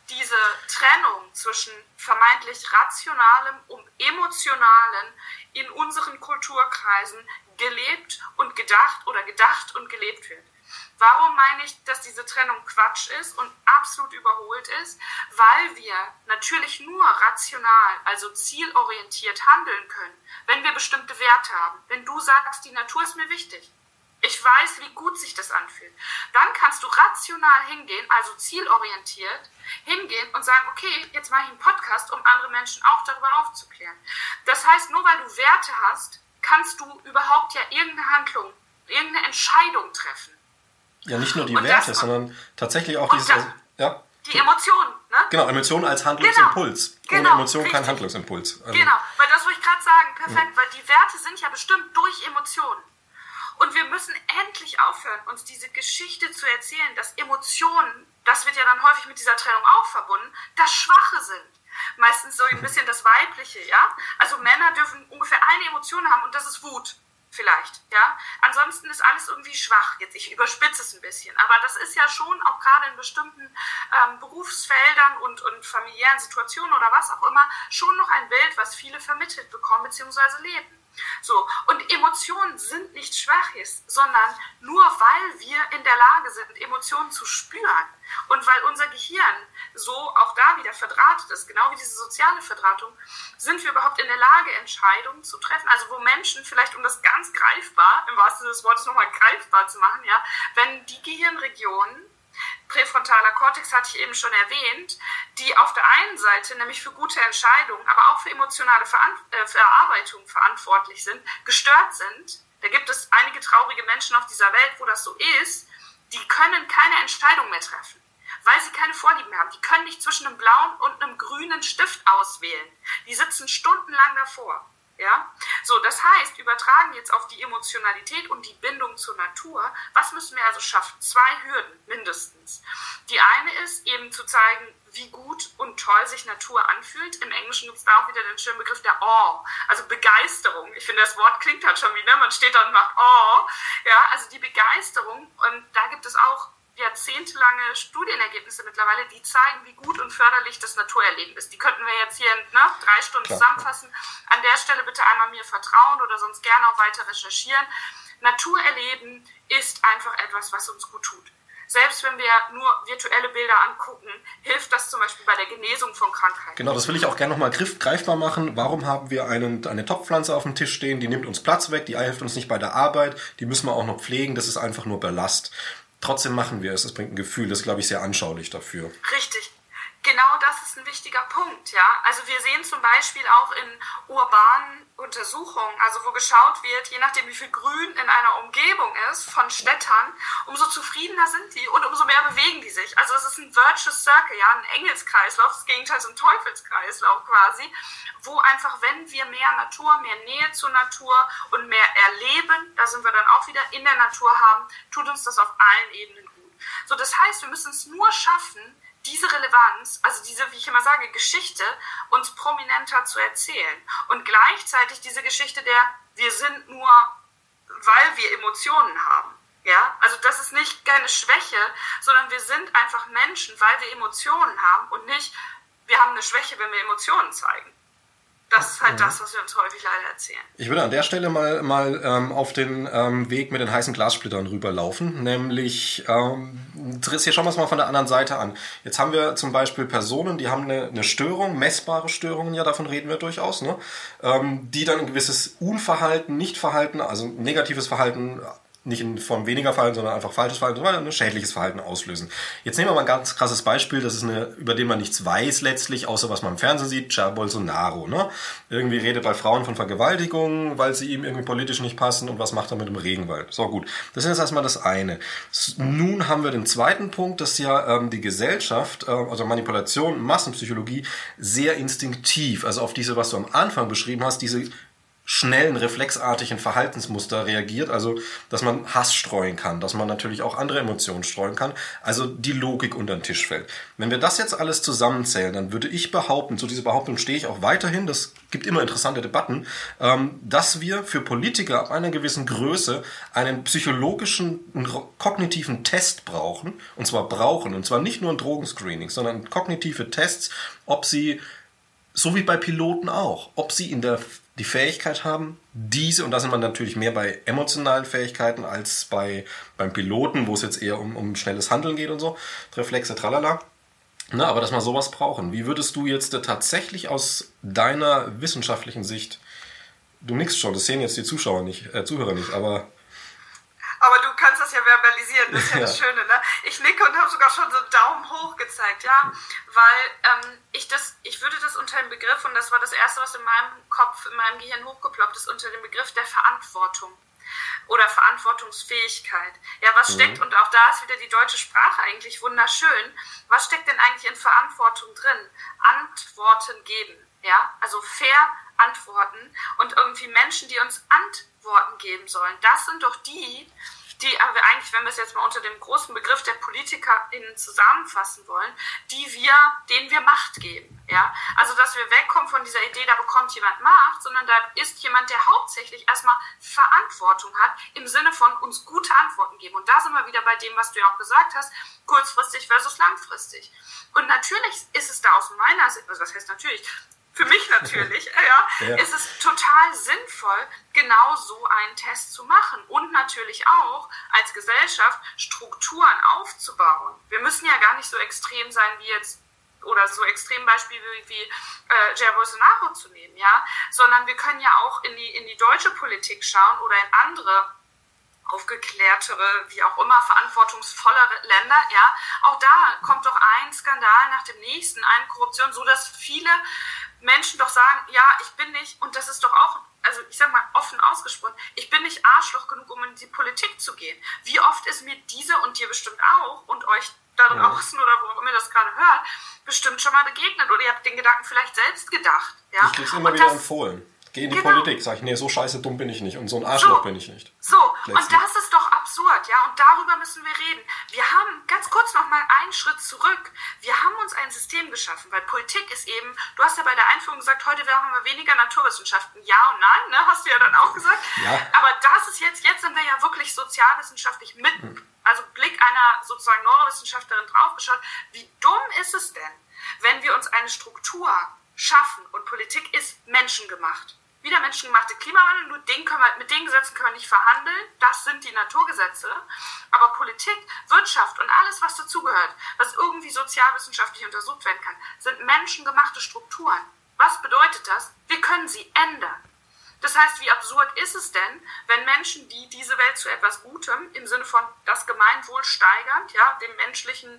diese Trennung zwischen vermeintlich Rationalem und Emotionalem in unseren Kulturkreisen gelebt und gedacht oder gedacht und gelebt wird. Warum meine ich, dass diese Trennung Quatsch ist und absolut überholt ist? Weil wir natürlich nur rational, also zielorientiert handeln können, wenn wir bestimmte Werte haben. Wenn du sagst, die Natur ist mir wichtig, ich weiß, wie gut sich das anfühlt, dann kannst du rational hingehen, also zielorientiert hingehen und sagen, okay, jetzt mache ich einen Podcast, um andere Menschen auch darüber aufzuklären. Das heißt, nur weil du Werte hast, kannst du überhaupt ja irgendeine Handlung, irgendeine Entscheidung treffen. Ja, nicht nur die und Werte, das, sondern tatsächlich auch dieses... Das, ja. Die Emotionen, ne? Genau, Emotionen als Handlungsimpuls. Genau, Ohne genau, Emotion richtig. Kein Handlungsimpuls. Also, genau, weil das wollte ich gerade sagen, perfekt, ja. Weil die Werte sind ja bestimmt durch Emotionen. Und wir müssen endlich aufhören, uns diese Geschichte zu erzählen, dass Emotionen, das wird ja dann häufig mit dieser Trennung auch verbunden, das Schwache sind. Meistens so ein bisschen das Weibliche, ja? Also Männer dürfen ungefähr eine Emotion haben und das ist Wut. Vielleicht, ja. Ansonsten ist alles irgendwie schwach. Jetzt, ich überspitze es ein bisschen. Aber das ist ja schon auch gerade in bestimmten ähm, Berufsfeldern und, und familiären Situationen oder was auch immer schon noch ein Bild, was viele vermittelt bekommen bzw. leben. So, und Emotionen sind nichts Schwaches, sondern nur weil wir in der Lage sind, Emotionen zu spüren und weil unser Gehirn so auch da wieder verdrahtet ist, genau wie diese soziale Verdrahtung, sind wir überhaupt in der Lage, Entscheidungen zu treffen. Also wo Menschen vielleicht, um das ganz greifbar, im wahrsten Sinne des Wortes nochmal greifbar zu machen, ja, wenn die Gehirnregionen, präfrontaler Kortex hatte ich eben schon erwähnt, die auf der einen Seite nämlich für gute Entscheidungen, aber auch für emotionale Veran- äh, Verarbeitung verantwortlich sind, gestört sind. Da gibt es einige traurige Menschen auf dieser Welt, wo das so ist, die können keine Entscheidung mehr treffen, weil sie keine Vorlieben mehr haben. Die können nicht zwischen einem blauen und einem grünen Stift auswählen. Die sitzen stundenlang davor. Ja? So, das heißt, übertragen jetzt auf die Emotionalität und die Bindung zur Natur, was müssen wir also schaffen? Zwei Hürden mindestens. Die eine ist eben zu zeigen, wie gut und toll sich Natur anfühlt. Im Englischen gibt es da auch wieder den schönen Begriff der Awe, also Begeisterung. Ich finde, das Wort klingt halt schon wie, ne? Man steht da und macht Awe. Ja, also die Begeisterung, und da gibt es auch jahrzehntelange Studienergebnisse mittlerweile, die zeigen, wie gut und förderlich das Naturerleben ist. Die könnten wir jetzt hier in ne, drei Stunden Klar. zusammenfassen. An der Stelle bitte einmal mir vertrauen oder sonst gerne auch weiter recherchieren. Naturerleben ist einfach etwas, was uns gut tut. Selbst wenn wir nur virtuelle Bilder angucken, hilft das zum Beispiel bei der Genesung von Krankheiten. Genau, das will ich auch gerne nochmal greifbar machen. Warum haben wir einen, eine Topfpflanze auf dem Tisch stehen? Die nimmt uns Platz weg, die hilft uns nicht bei der Arbeit, die müssen wir auch noch pflegen, das ist einfach nur Ballast. Trotzdem machen wir es, es bringt ein Gefühl, das ist, glaube ich, sehr anschaulich dafür. Richtig. Genau das ist ein wichtiger Punkt, ja. Also wir sehen zum Beispiel auch in urbanen Untersuchungen, also wo geschaut wird, je nachdem wie viel Grün in einer Umgebung ist von Städtern, umso zufriedener sind die und umso mehr bewegen die sich. Also es ist ein Virtuous Circle, ja, ein Engelskreislauf, das Gegenteil zum Teufelskreislauf quasi, wo einfach, wenn wir mehr Natur, mehr Nähe zur Natur und mehr Erleben, da sind wir dann auch wieder in der Natur haben, tut uns das auf allen Ebenen gut. So, das heißt, wir müssen es nur schaffen, diese Relevanz, also diese, wie ich immer sage, Geschichte, uns prominenter zu erzählen. Und gleichzeitig diese Geschichte der, wir sind nur, weil wir Emotionen haben. Ja, also das ist nicht keine Schwäche, sondern wir sind einfach Menschen, weil wir Emotionen haben und nicht, wir haben eine Schwäche, wenn wir Emotionen zeigen. Das ist halt das, was wir uns häufig leider erzählen. Ich würde an der Stelle mal, mal ähm, auf den ähm, Weg mit den heißen Glassplittern rüberlaufen. Nämlich, ähm, hier schauen wir es mal von der anderen Seite an. Jetzt haben wir zum Beispiel Personen, die haben eine, eine Störung, messbare Störungen, ja, davon reden wir durchaus, ne? ähm, die dann ein gewisses Unverhalten, Nichtverhalten, also negatives Verhalten, nicht in Form weniger Verhalten, sondern einfach falsches Verhalten, sondern ein schädliches Verhalten auslösen. Jetzt nehmen wir mal ein ganz krasses Beispiel, das ist eine, über den man nichts weiß letztlich, außer was man im Fernsehen sieht, Jair Bolsonaro, ne? Irgendwie redet bei Frauen von Vergewaltigung, weil sie ihm irgendwie politisch nicht passen, und was macht er mit dem Regenwald? So, gut. Das ist jetzt erstmal das eine. Nun haben wir den zweiten Punkt, dass ja ähm, die Gesellschaft, äh, also Manipulation, Massenpsychologie, sehr instinktiv, also auf diese, was du am Anfang beschrieben hast, diese schnellen, reflexartigen Verhaltensmuster reagiert, also dass man Hass streuen kann, dass man natürlich auch andere Emotionen streuen kann, also die Logik unter den Tisch fällt. Wenn wir das jetzt alles zusammenzählen, dann würde ich behaupten, zu dieser Behauptung stehe ich auch weiterhin, das gibt immer interessante Debatten, ähm, dass wir für Politiker ab einer gewissen Größe einen psychologischen, einen kognitiven Test brauchen, und zwar brauchen, und zwar nicht nur ein Drogenscreening, sondern kognitive Tests, ob sie, so wie bei Piloten auch, ob sie in der die Fähigkeit haben, diese, und da sind wir natürlich mehr bei emotionalen Fähigkeiten als bei beim Piloten, wo es jetzt eher um, um schnelles Handeln geht und so, Reflexe, tralala. Na, aber dass wir sowas brauchen. Wie würdest du jetzt tatsächlich aus deiner wissenschaftlichen Sicht, du nickst schon, das sehen jetzt die Zuschauer nicht, äh, Zuhörer nicht, aber... Aber du kannst das ja verbalisieren, das ist ja, ja das Schöne, ne? Ich nicke und habe sogar schon so einen Daumen hoch gezeigt, ja, weil ähm, ich das, ich würde das unter dem Begriff, und das war das Erste, was in meinem Kopf, in meinem Gehirn hochgeploppt ist, unter dem Begriff der Verantwortung oder Verantwortungsfähigkeit. Ja, was mhm. steckt, und auch da ist wieder die deutsche Sprache eigentlich wunderschön, was steckt denn eigentlich in Verantwortung drin? Antworten geben, ja, also fair antworten und irgendwie Menschen, die uns Antworten geben sollen. Das sind doch die, die wir eigentlich, wenn wir es jetzt mal unter dem großen Begriff der PolitikerInnen zusammenfassen wollen, die wir, denen wir Macht geben. Ja? Also, dass wir wegkommen von dieser Idee, da bekommt jemand Macht, sondern da ist jemand, der hauptsächlich erstmal Verantwortung hat, im Sinne von uns gute Antworten geben. Und da sind wir wieder bei dem, was du ja auch gesagt hast, kurzfristig versus langfristig. Und natürlich ist es da aus meiner Sicht, also was heißt natürlich, für mich natürlich, ja, ja, ist es total sinnvoll, genau so einen Test zu machen und natürlich auch als Gesellschaft Strukturen aufzubauen. Wir müssen ja gar nicht so extrem sein wie jetzt, oder so Extrembeispiele wie, wie äh, Jair Bolsonaro zu nehmen, ja, sondern wir können ja auch in die, in die deutsche Politik schauen oder in andere aufgeklärtere, wie auch immer, verantwortungsvollere Länder, ja, auch da kommt doch ein Skandal nach dem nächsten, eine Korruption, so dass viele Menschen doch sagen, ja, ich bin nicht, und das ist doch auch, also ich sag mal offen ausgesprochen, ich bin nicht Arschloch genug, um in die Politik zu gehen. Wie oft ist mir diese und dir bestimmt auch und euch da draußen ja. oder wo auch immer ihr das gerade hört, bestimmt schon mal begegnet oder ihr habt den Gedanken vielleicht selbst gedacht. Ja? Ich krieg's immer und wieder das, empfohlen. Geh in die genau. Politik, sag ich, nee, so scheiße dumm bin ich nicht und so ein Arschloch so, bin ich nicht. So, Letzten. Und das ist doch absurd, ja, und darüber müssen wir reden. Wir haben, ganz kurz noch mal einen Schritt zurück, wir haben uns ein System geschaffen, weil Politik ist eben, du hast ja bei der Einführung gesagt, heute haben wir weniger Naturwissenschaften, ja und nein, ne, hast du ja dann auch gesagt, ja. Aber das ist jetzt, jetzt sind wir ja wirklich sozialwissenschaftlich mitten, hm. also Blick einer sozusagen Neurowissenschaftlerin draufgeschaut, wie dumm ist es denn, wenn wir uns eine Struktur schaffen und Politik ist menschengemacht. Wieder menschengemachte Klimawandel, nur den können wir, mit den Gesetzen können wir nicht verhandeln, das sind die Naturgesetze, aber Politik, Wirtschaft und alles, was dazugehört, was irgendwie sozialwissenschaftlich untersucht werden kann, sind menschengemachte Strukturen. Was bedeutet das? Wir können sie ändern. Das heißt, wie absurd ist es denn, wenn Menschen, die diese Welt zu etwas Gutem, im Sinne von das Gemeinwohl steigernd, ja, dem menschlichen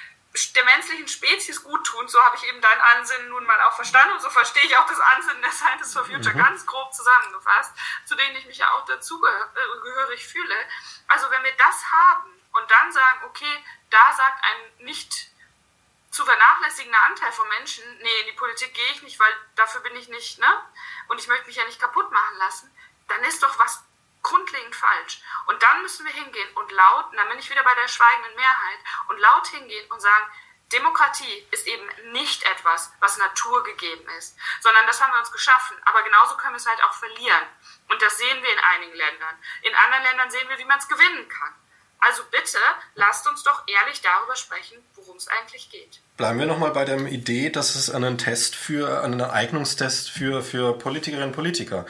der menschlichen Spezies gut tun, so habe ich eben dein Ansinnen nun mal auch verstanden und so verstehe ich auch das Ansinnen der Scientists for Future mhm. ganz grob zusammengefasst, zu denen ich mich ja auch dazugehörig fühle. Also wenn wir das haben und dann sagen, okay, da sagt ein nicht zu vernachlässigender Anteil von Menschen, nee, in die Politik gehe ich nicht, weil dafür bin ich nicht, ne? Und ich möchte mich ja nicht kaputt machen lassen, dann ist doch was grundlegend falsch. Und dann müssen wir hingehen und laut, und dann bin ich wieder bei der schweigenden Mehrheit, und laut hingehen und sagen, Demokratie ist eben nicht etwas, was naturgegeben ist, sondern das haben wir uns geschaffen. Aber genauso können wir es halt auch verlieren. Und das sehen wir in einigen Ländern. In anderen Ländern sehen wir, wie man es gewinnen kann. Also bitte, lasst uns doch ehrlich darüber sprechen, worum es eigentlich geht. Bleiben wir nochmal bei der Idee, dass es einen Test für, einen Eignungstest für, für Politikerinnen und Politiker.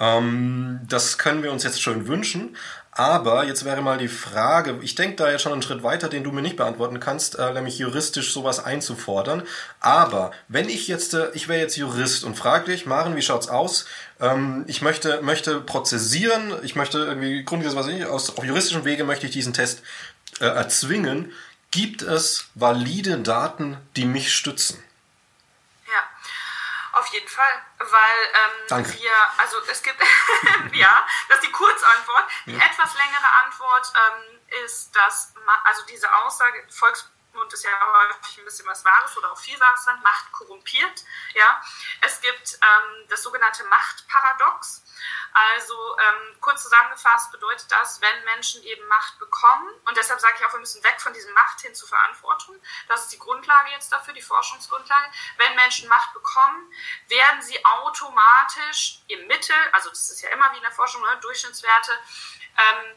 Ähm, das können wir uns jetzt schön wünschen. Aber jetzt wäre mal die Frage, ich denke da jetzt schon einen Schritt weiter, den du mir nicht beantworten kannst, äh, nämlich juristisch sowas einzufordern. Aber wenn ich jetzt, äh, ich wäre jetzt Jurist und frage dich, Maren, wie schaut's aus? Ähm, ich möchte, möchte prozessieren, ich möchte irgendwie, grundsätzlich, was ich, aus, auf juristischem Wege möchte ich diesen Test äh, erzwingen. Gibt es valide Daten, die mich stützen? Ja, auf jeden Fall, weil ähm, wir, also es gibt, ja, das ist die Kurzantwort. Die ja. etwas längere Antwort ähm, ist, dass, man, also diese Aussage, Volks, und ist ja häufig ein bisschen was Wahres oder auch viel Wahres dran, Macht korrumpiert. Ja? Es gibt ähm, das sogenannte Machtparadox. Also ähm, kurz zusammengefasst bedeutet das, wenn Menschen eben Macht bekommen, und deshalb sage ich auch, wir müssen weg von diesem Macht hin zur Verantwortung, das ist die Grundlage jetzt dafür, die Forschungsgrundlage, wenn Menschen Macht bekommen, werden sie automatisch im Mittel, also das ist ja immer wie in der Forschung, ne, Durchschnittswerte, ähm,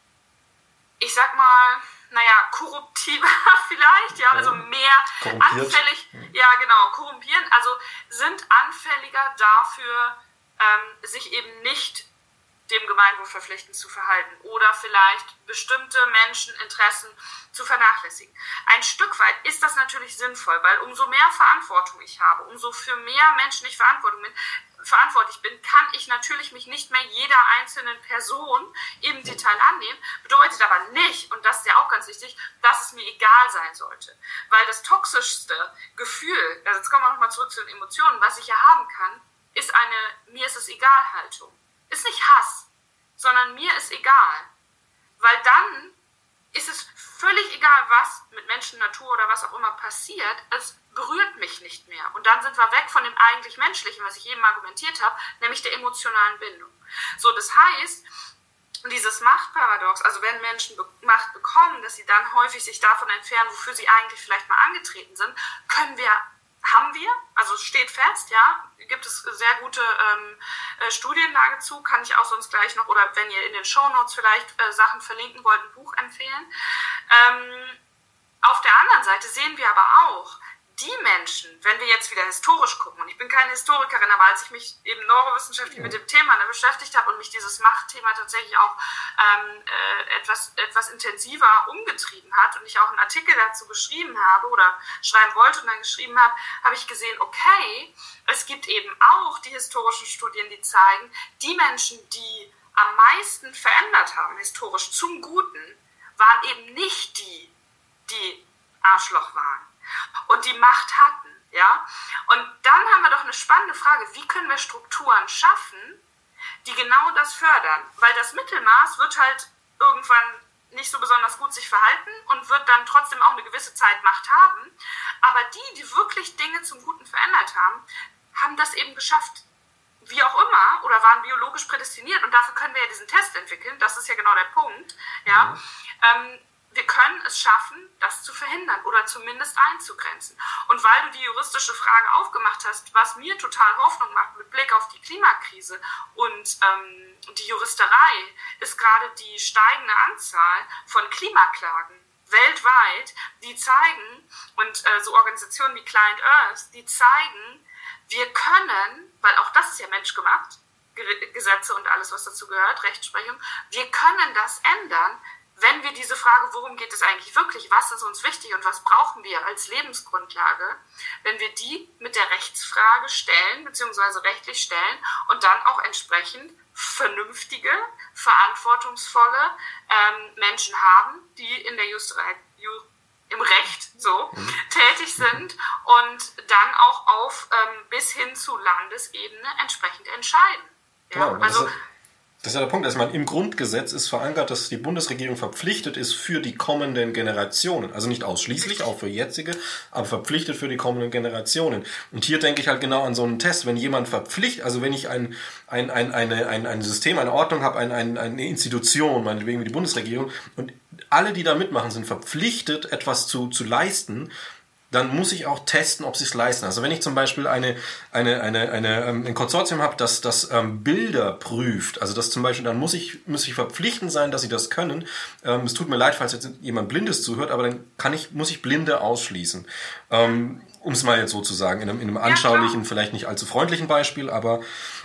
ich sag mal, naja, korruptiver vielleicht, ja, also mehr anfällig, ja genau, korrumpieren, also sind anfälliger dafür, ähm, sich eben nicht dem Gemeinwohl verpflichtend zu verhalten oder vielleicht bestimmte Menscheninteressen zu vernachlässigen. Ein Stück weit ist das natürlich sinnvoll, weil umso mehr Verantwortung ich habe, umso für mehr Menschen ich Verantwortung bin, verantwortlich bin, kann ich natürlich mich nicht mehr jeder einzelnen Person im Detail annehmen, bedeutet aber nicht, und das ist ja auch ganz wichtig, dass es mir egal sein sollte. Weil das toxischste Gefühl, also jetzt kommen wir nochmal zurück zu den Emotionen, was ich ja haben kann, ist eine mir ist es egal Haltung. Ist nicht Hass, sondern mir ist egal. Weil dann ist es völlig egal, was mit Menschen, Natur oder was auch immer passiert, es berührt mich nicht mehr. Und dann sind wir weg von dem eigentlich Menschlichen, was ich eben argumentiert habe, nämlich der emotionalen Bindung. So, das heißt, dieses Machtparadox, also wenn Menschen Macht bekommen, dass sie dann häufig sich davon entfernen, wofür sie eigentlich vielleicht mal angetreten sind, können wir Haben wir, also es steht fest, ja, gibt es sehr gute ähm, äh, Studienlage zu, kann ich auch sonst gleich noch, oder wenn ihr in den Shownotes vielleicht äh, Sachen verlinken wollt, ein Buch empfehlen. Ähm, auf der anderen Seite sehen wir aber auch, die Menschen, wenn wir jetzt wieder historisch gucken, und ich bin keine Historikerin, aber als ich mich eben neurowissenschaftlich ja. mit dem Thema ne, beschäftigt habe und mich dieses Machtthema tatsächlich auch ähm, äh, etwas, etwas intensiver umgetrieben hat und ich auch einen Artikel dazu geschrieben habe oder schreiben wollte und dann geschrieben habe, habe ich gesehen, okay, es gibt eben auch die historischen Studien, die zeigen, die Menschen, die am meisten verändert haben, historisch zum Guten, waren eben nicht die, die Arschloch waren und die Macht hatten, ja. Und dann haben wir doch eine spannende Frage, wie können wir Strukturen schaffen, die genau das fördern? Weil das Mittelmaß wird halt irgendwann nicht so besonders gut sich verhalten und wird dann trotzdem auch eine gewisse Zeit Macht haben. Aber die, die wirklich Dinge zum Guten verändert haben, haben das eben geschafft, wie auch immer, oder waren biologisch prädestiniert. Und dafür können wir ja diesen Test entwickeln. Das ist ja genau der Punkt, ja. Mhm. Ähm, Wir können es schaffen, das zu verhindern oder zumindest einzugrenzen. Und weil du die juristische Frage aufgemacht hast, was mir total Hoffnung macht mit Blick auf die Klimakrise und ähm, die Juristerei, ist gerade die steigende Anzahl von Klimaklagen weltweit, die zeigen, und äh, so Organisationen wie Client Earth, die zeigen, wir können, weil auch das ist ja menschgemacht, Gesetze und alles, was dazu gehört, Rechtsprechung, wir können das ändern, wenn wir diese Frage, worum geht es eigentlich wirklich, was ist uns wichtig und was brauchen wir als Lebensgrundlage, wenn wir die mit der Rechtsfrage stellen, beziehungsweise rechtlich stellen und dann auch entsprechend vernünftige, verantwortungsvolle ähm, Menschen haben, die in der Justerei, Ju, im Recht so mhm. tätig sind und dann auch auf ähm, bis hin zu Landesebene entsprechend entscheiden. Ja? Genau, also das ist ja der Punkt, dass man im Grundgesetz ist verankert, dass die Bundesregierung verpflichtet ist für die kommenden Generationen. Also nicht ausschließlich, auch für jetzige, aber verpflichtet für die kommenden Generationen. Und hier denke ich halt genau an so einen Test. Wenn jemand verpflichtet, also wenn ich ein, ein, ein, eine, ein, ein System, eine Ordnung habe, ein, ein, eine Institution, meinetwegen wie die Bundesregierung, und alle, die da mitmachen, sind verpflichtet, etwas zu, zu leisten, dann muss ich auch testen, ob sie es leisten. Also wenn ich zum Beispiel eine, eine, eine, eine, ähm, ein Konsortium habe, das, das ähm, Bilder prüft, also das zum Beispiel, dann muss ich, muss ich verpflichtend sein, dass sie das können. Ähm, es tut mir leid, falls jetzt jemand Blindes zuhört, aber dann kann ich, muss ich Blinde ausschließen. Ähm, um es mal jetzt so zu sagen, in einem, in einem anschaulichen, vielleicht nicht allzu freundlichen Beispiel, aber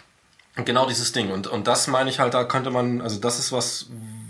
genau dieses Ding. Und, und das meine ich halt, da könnte man, also das ist was,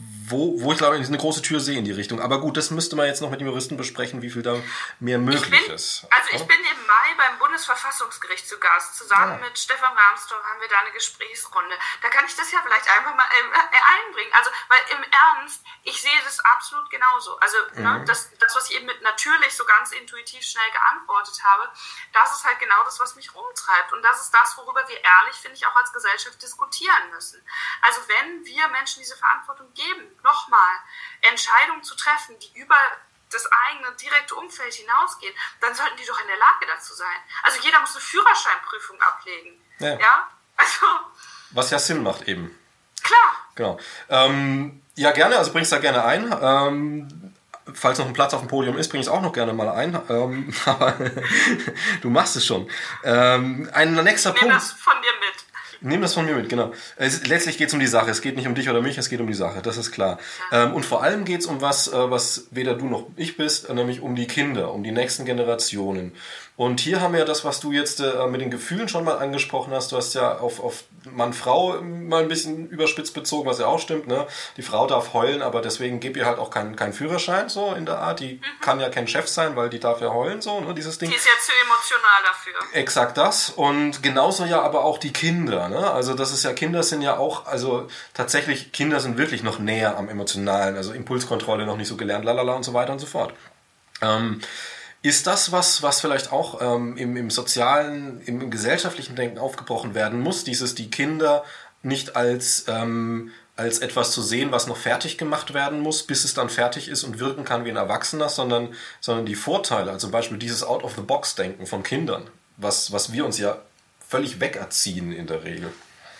Wo, wo ich glaube, eine große Tür sehe in die Richtung. Aber gut, das müsste man jetzt noch mit dem Juristen besprechen, wie viel da mehr möglich bin, ist. Also ich bin im Mai beim Bundesverfassungsgericht zu Gast. Zusammen ja. mit Stefan Rahmstorff haben wir da eine Gesprächsrunde. Da kann ich das ja vielleicht einfach mal äh, einbringen. Also, weil im Ernst, ich sehe das absolut genauso. Also mhm. ne, das, das, was ich eben mit natürlich so ganz intuitiv schnell geantwortet habe, das ist halt genau das, was mich rumtreibt. Und das ist das, worüber wir ehrlich, finde ich, auch als Gesellschaft diskutieren müssen. Also wenn wir Menschen diese Verantwortung geben, nochmal, Entscheidungen zu treffen, die über das eigene direkte Umfeld hinausgehen, dann sollten die doch in der Lage dazu sein. Also jeder muss eine Führerscheinprüfung ablegen. Ja. ja? Also, was ja Sinn macht eben. Klar. Genau. Ähm, ja, gerne, also bring's da gerne ein. Ähm, falls noch ein Platz auf dem Podium ist, bring ich es auch noch gerne mal ein. Ähm, aber du machst es schon. Ähm, ein nächster ich Punkt. Nimm das von dir mit. Nimm das von mir mit, genau. Es, letztlich geht es um die Sache. Es geht nicht um dich oder mich, es geht um die Sache. Das ist klar. Ja. Ähm, und vor allem geht es um was, äh, was weder du noch ich bist, äh, nämlich um die Kinder, um die nächsten Generationen. Und hier haben wir ja das, was du jetzt äh, mit den Gefühlen schon mal angesprochen hast. Du hast ja auf, auf Mann-Frau mal ein bisschen überspitzt bezogen, was ja auch stimmt. Ne? Die Frau darf heulen, aber deswegen gib ihr halt auch keinen kein Führerschein, so in der Art. Die mhm. kann ja kein Chef sein, weil die darf ja heulen, so, ne, dieses Ding. Die ist ja zu emotional dafür. Exakt das. Und genauso ja aber auch die Kinder. Ne? Also das ist ja, Kinder sind ja auch, also tatsächlich, Kinder sind wirklich noch näher am Emotionalen. Also Impulskontrolle noch nicht so gelernt, lalala und so weiter und so fort. Ähm, Ist das was, was vielleicht auch ähm, im, im sozialen, im, im gesellschaftlichen Denken aufgebrochen werden muss, dieses die Kinder nicht als, ähm, als etwas zu sehen, was noch fertig gemacht werden muss, bis es dann fertig ist und wirken kann wie ein Erwachsener, sondern, sondern die Vorteile, also zum Beispiel dieses Out-of-the-Box-Denken von Kindern, was, was wir uns ja völlig wegerziehen in der Regel.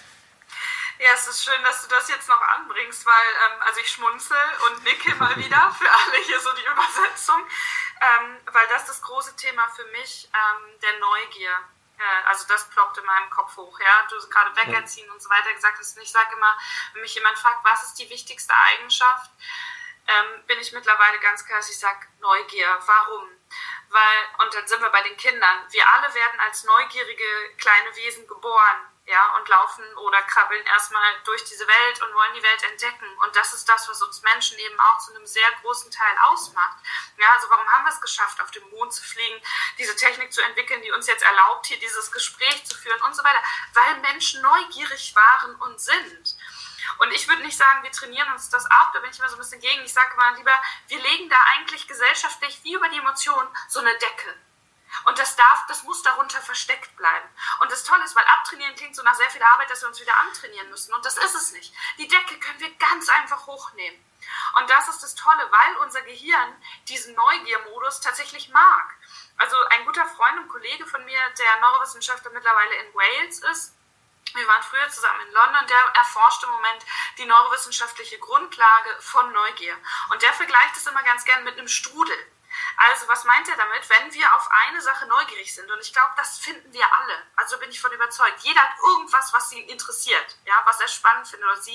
Ja, es ist schön, dass du das jetzt noch anbringst, weil ähm, also ich schmunzel und nicke mal wieder für alle hier so die Übersetzung, ähm, weil das das große Thema für mich ähm, der Neugier, äh, also das ploppt in meinem Kopf hoch, ja, du hast gerade wegerziehen und so weiter gesagt hast und ich sage immer, wenn mich jemand fragt, was ist die wichtigste Eigenschaft, ähm, bin ich mittlerweile ganz klar, dass ich sage Neugier. Warum? Weil, und dann sind wir bei den Kindern, wir alle werden als neugierige kleine Wesen geboren. Ja, und laufen oder krabbeln erstmal durch diese Welt und wollen die Welt entdecken. Und das ist das, was uns Menschen eben auch zu einem sehr großen Teil ausmacht. Ja, also warum haben wir es geschafft, auf den Mond zu fliegen, diese Technik zu entwickeln, die uns jetzt erlaubt, hier dieses Gespräch zu führen und so weiter? Weil Menschen neugierig waren und sind. Und ich würde nicht sagen, wir trainieren uns das ab, da bin ich immer so ein bisschen gegen. Ich sage mal lieber, wir legen da eigentlich gesellschaftlich wie über die Emotionen so eine Decke. Und das darf, das muss darunter versteckt bleiben. Und das Tolle ist, weil abtrainieren klingt so nach sehr viel Arbeit, dass wir uns wieder antrainieren müssen. Und das ist es nicht. Die Decke können wir ganz einfach hochnehmen. Und das ist das Tolle, weil unser Gehirn diesen Neugiermodus tatsächlich mag. Also ein guter Freund und Kollege von mir, der Neurowissenschaftler mittlerweile in Wales ist, wir waren früher zusammen in London, der erforscht im Moment die neurowissenschaftliche Grundlage von Neugier. Und der vergleicht es immer ganz gern mit einem Strudel. Also was meint er damit? Wenn wir auf eine Sache neugierig sind, und ich glaube, das finden wir alle, also bin ich von überzeugt, jeder hat irgendwas, was ihn interessiert, ja, was er spannend findet oder sie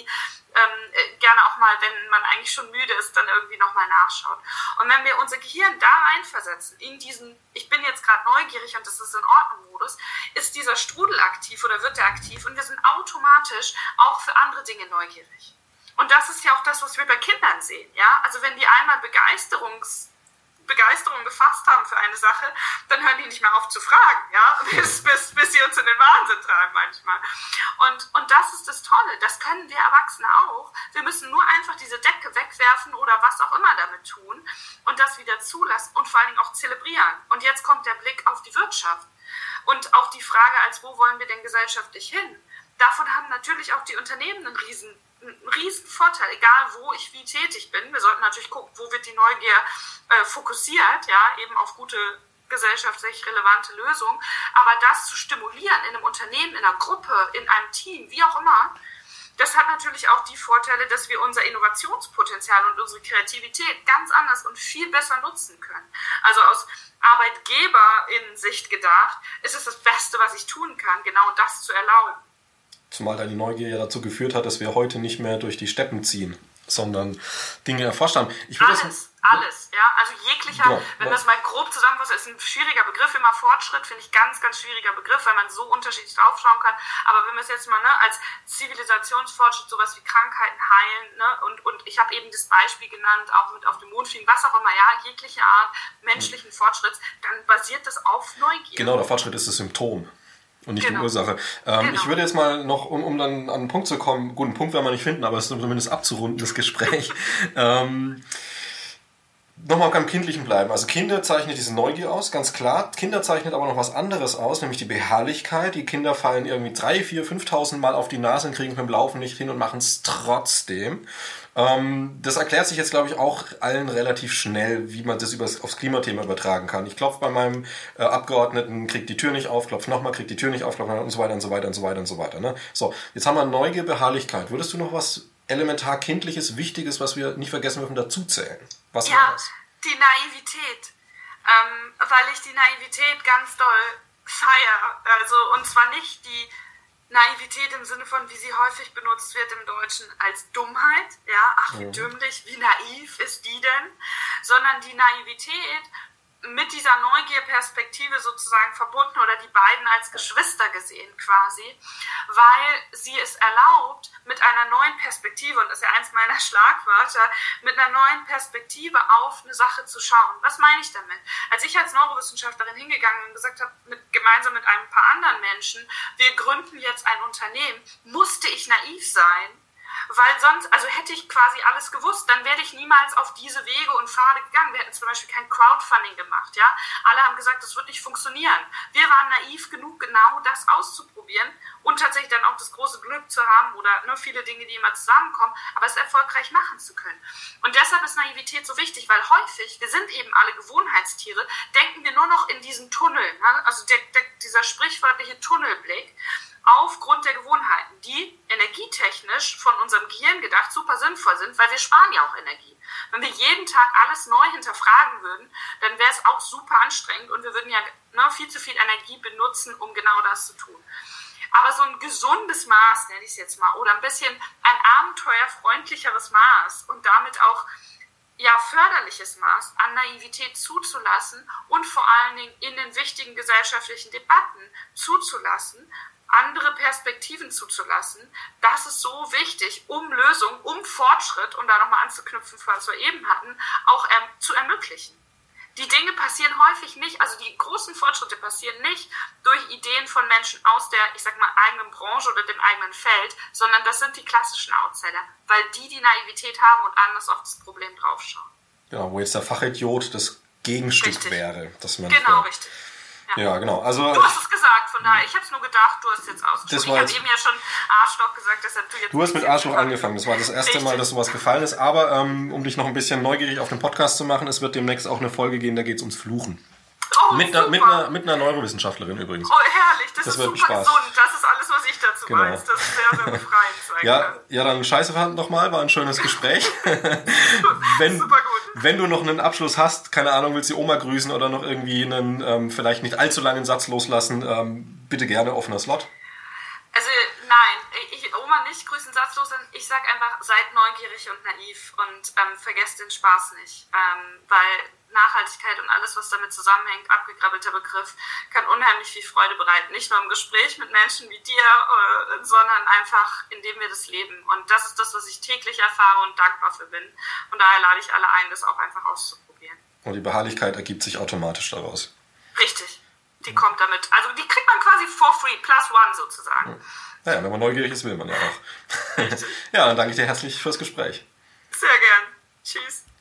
ähm, gerne auch mal, wenn man eigentlich schon müde ist, dann irgendwie nochmal nachschaut. Und wenn wir unser Gehirn da reinversetzen, in diesen, ich bin jetzt gerade neugierig und das ist in Ordnung Modus, ist dieser Strudel aktiv oder wird er aktiv und wir sind automatisch auch für andere Dinge neugierig. Und das ist ja auch das, was wir bei Kindern sehen, ja, also wenn die einmal Begeisterungs Begeisterung gefasst haben für eine Sache, dann hören die nicht mehr auf zu fragen, ja, bis, bis, bis sie uns in den Wahnsinn treiben manchmal. Und, und das ist das Tolle, das können wir Erwachsene auch. Wir müssen nur einfach diese Decke wegwerfen oder was auch immer damit tun und das wieder zulassen und vor allen Dingen auch zelebrieren. Und jetzt kommt der Blick auf die Wirtschaft und auch die Frage, als wo wollen wir denn gesellschaftlich hin? Davon haben natürlich auch die Unternehmen einen riesen ein riesen Vorteil, egal wo ich wie tätig bin. Wir sollten natürlich gucken, wo wird die Neugier äh, fokussiert, ja, eben auf gute gesellschaftlich relevante Lösungen. Aber das zu stimulieren in einem Unternehmen, in einer Gruppe, in einem Team, wie auch immer, das hat natürlich auch die Vorteile, dass wir unser Innovationspotenzial und unsere Kreativität ganz anders und viel besser nutzen können. Also aus Arbeitgeberinnen-Sicht gedacht, ist es das Beste, was ich tun kann, genau das zu erlauben. Zumal deine Neugier ja dazu geführt hat, dass wir heute nicht mehr durch die Steppen ziehen, sondern Dinge erforscht haben. Ich alles, das, alles, ja. Also jeglicher, ja, wenn ja. das mal grob zusammenfasst, ist ein schwieriger Begriff, immer Fortschritt, finde ich ganz, ganz schwieriger Begriff, weil man so unterschiedlich draufschauen kann. Aber wenn wir es jetzt mal ne, als Zivilisationsfortschritt, sowas wie Krankheiten heilen, ne, und, und ich habe eben das Beispiel genannt, auch mit auf dem Mond fliegen, was auch immer, ja, jegliche Art menschlichen Fortschritts, dann basiert das auf Neugier. Genau, der Fortschritt ist das Symptom. Und nicht genau. die Ursache. Ähm, genau. Ich würde jetzt mal noch, um, um dann an einen Punkt zu kommen, guten Punkt werden wir nicht finden, aber es ist zumindest abzurunden, das Gespräch. ähm, nochmal beim Kindlichen bleiben. Also Kinder zeichnet diese Neugier aus, ganz klar. Kinder zeichnet aber noch was anderes aus, nämlich die Beharrlichkeit. Die Kinder fallen irgendwie drei, vier, fünftausend Mal auf die Nase und kriegen beim Laufen nicht hin und machen es trotzdem. Ähm, das erklärt sich jetzt, glaube ich, auch allen relativ schnell, wie man das übers, aufs Klimathema übertragen kann. Ich klopfe bei meinem äh, Abgeordneten, kriegt die Tür nicht auf, klopfe nochmal, kriegt die Tür nicht auf, klopfe und so weiter und so weiter und so weiter und so weiter. Ne? So, jetzt haben wir Neugier, Beharrlichkeit. Würdest du noch was elementar Kindliches, Wichtiges, was wir nicht vergessen dürfen, dazuzählen? Was ja, war das? Die Naivität. Ähm, weil ich die Naivität ganz doll feiere. Also, und zwar nicht die Naivität im Sinne von, wie sie häufig benutzt wird im Deutschen, als Dummheit, ja, ach wie dümmlich, wie naiv ist die denn, sondern die Naivität mit dieser Neugierperspektive sozusagen verbunden oder die beiden als Geschwister gesehen quasi, weil sie es erlaubt, mit einer neuen Perspektive, und das ist ja eins meiner Schlagwörter, mit einer neuen Perspektive auf eine Sache zu schauen. Was meine ich damit? Als ich als Neurowissenschaftlerin hingegangen und gesagt habe, mit, gemeinsam mit ein paar anderen Menschen, wir gründen jetzt ein Unternehmen, musste ich naiv sein, weil sonst, also hätte ich quasi alles gewusst, dann wäre ich niemals auf diese Wege und Pfade gegangen. Wir hätten zum Beispiel kein Crowdfunding gemacht, ja. Alle haben gesagt, das wird nicht funktionieren. Wir waren naiv genug, genau das auszuprobieren und tatsächlich dann auch das große Glück zu haben oder ne, viele Dinge, die immer zusammenkommen, aber es erfolgreich machen zu können. Und deshalb ist Naivität so wichtig, weil häufig, wir sind eben alle Gewohnheitstiere, denken wir nur noch in diesen Tunneln, ne? Also der, der, dieser sprichwörtliche Tunnelblick, aufgrund der Gewohnheiten, die energietechnisch von unserem Gehirn gedacht super sinnvoll sind, weil wir sparen ja auch Energie. Wenn wir jeden Tag alles neu hinterfragen würden, dann wäre es auch super anstrengend und wir würden ja ne, viel zu viel Energie benutzen, um genau das zu tun. Aber so ein gesundes Maß, nenne ich es jetzt mal, oder ein bisschen ein abenteuerfreundlicheres Maß und damit auch ja, förderliches Maß an Naivität zuzulassen und vor allen Dingen in den wichtigen gesellschaftlichen Debatten zuzulassen, andere Perspektiven zuzulassen, das ist so wichtig, um Lösungen, um Fortschritt, um da nochmal anzuknüpfen, was wir eben hatten, auch ähm, zu ermöglichen. Die Dinge passieren häufig nicht, also die großen Fortschritte passieren nicht durch Ideen von Menschen aus der, ich sag mal, eigenen Branche oder dem eigenen Feld, sondern das sind die klassischen Outsider, weil die die Naivität haben und anders auf das Problem draufschauen. Ja, wo jetzt der Fachidiot das Gegenstück richtig. wäre. Dass man genau, für, richtig. Ja. ja, genau. Also, du hast es gesagt, von daher, ich habe es nur gedacht, du hast es jetzt ausgesprochen. Ich habe eben ja schon Arschloch gesagt, deshalb du jetzt... Du hast mit Arschloch angefangen, das war das erste Richtig. Mal, dass sowas gefallen ist, aber ähm, um dich noch ein bisschen neugierig auf den Podcast zu machen, es wird demnächst auch eine Folge geben, da geht es ums Fluchen. Oh, mit, einer, mit, einer, mit einer Neurowissenschaftlerin übrigens. Oh, herrlich, das, das ist wird super Spaß. gesund, das ist alles, was ich dazu genau. weiß. Das ist sehr, sehr befreiend. ja, ja, dann scheiße verhandelt nochmal, war ein schönes Gespräch. wenn, super gut. Wenn du noch einen Abschluss hast, keine Ahnung, willst du die Oma grüßen oder noch irgendwie einen ähm, vielleicht nicht allzu langen Satz loslassen, ähm, bitte gerne, offener Slot. Also nein, ich, Oma nicht grüßen satzlos, ich sag einfach, seid neugierig und naiv und ähm, vergesst den Spaß nicht, ähm, weil Nachhaltigkeit und alles, was damit zusammenhängt, abgekrabbelter Begriff, kann unheimlich viel Freude bereiten. Nicht nur im Gespräch mit Menschen wie dir, äh, sondern einfach, indem wir das leben. Und das ist das, was ich täglich erfahre und dankbar für bin. Und daher lade ich alle ein, das auch einfach auszuprobieren. Und die Beharrlichkeit ergibt sich automatisch daraus. Richtig. Die kommt damit. Also die kriegt man quasi for free, plus one sozusagen. Naja, wenn man neugierig ist, will man ja auch. Ja, dann danke ich dir herzlich fürs Gespräch. Sehr gern. Tschüss.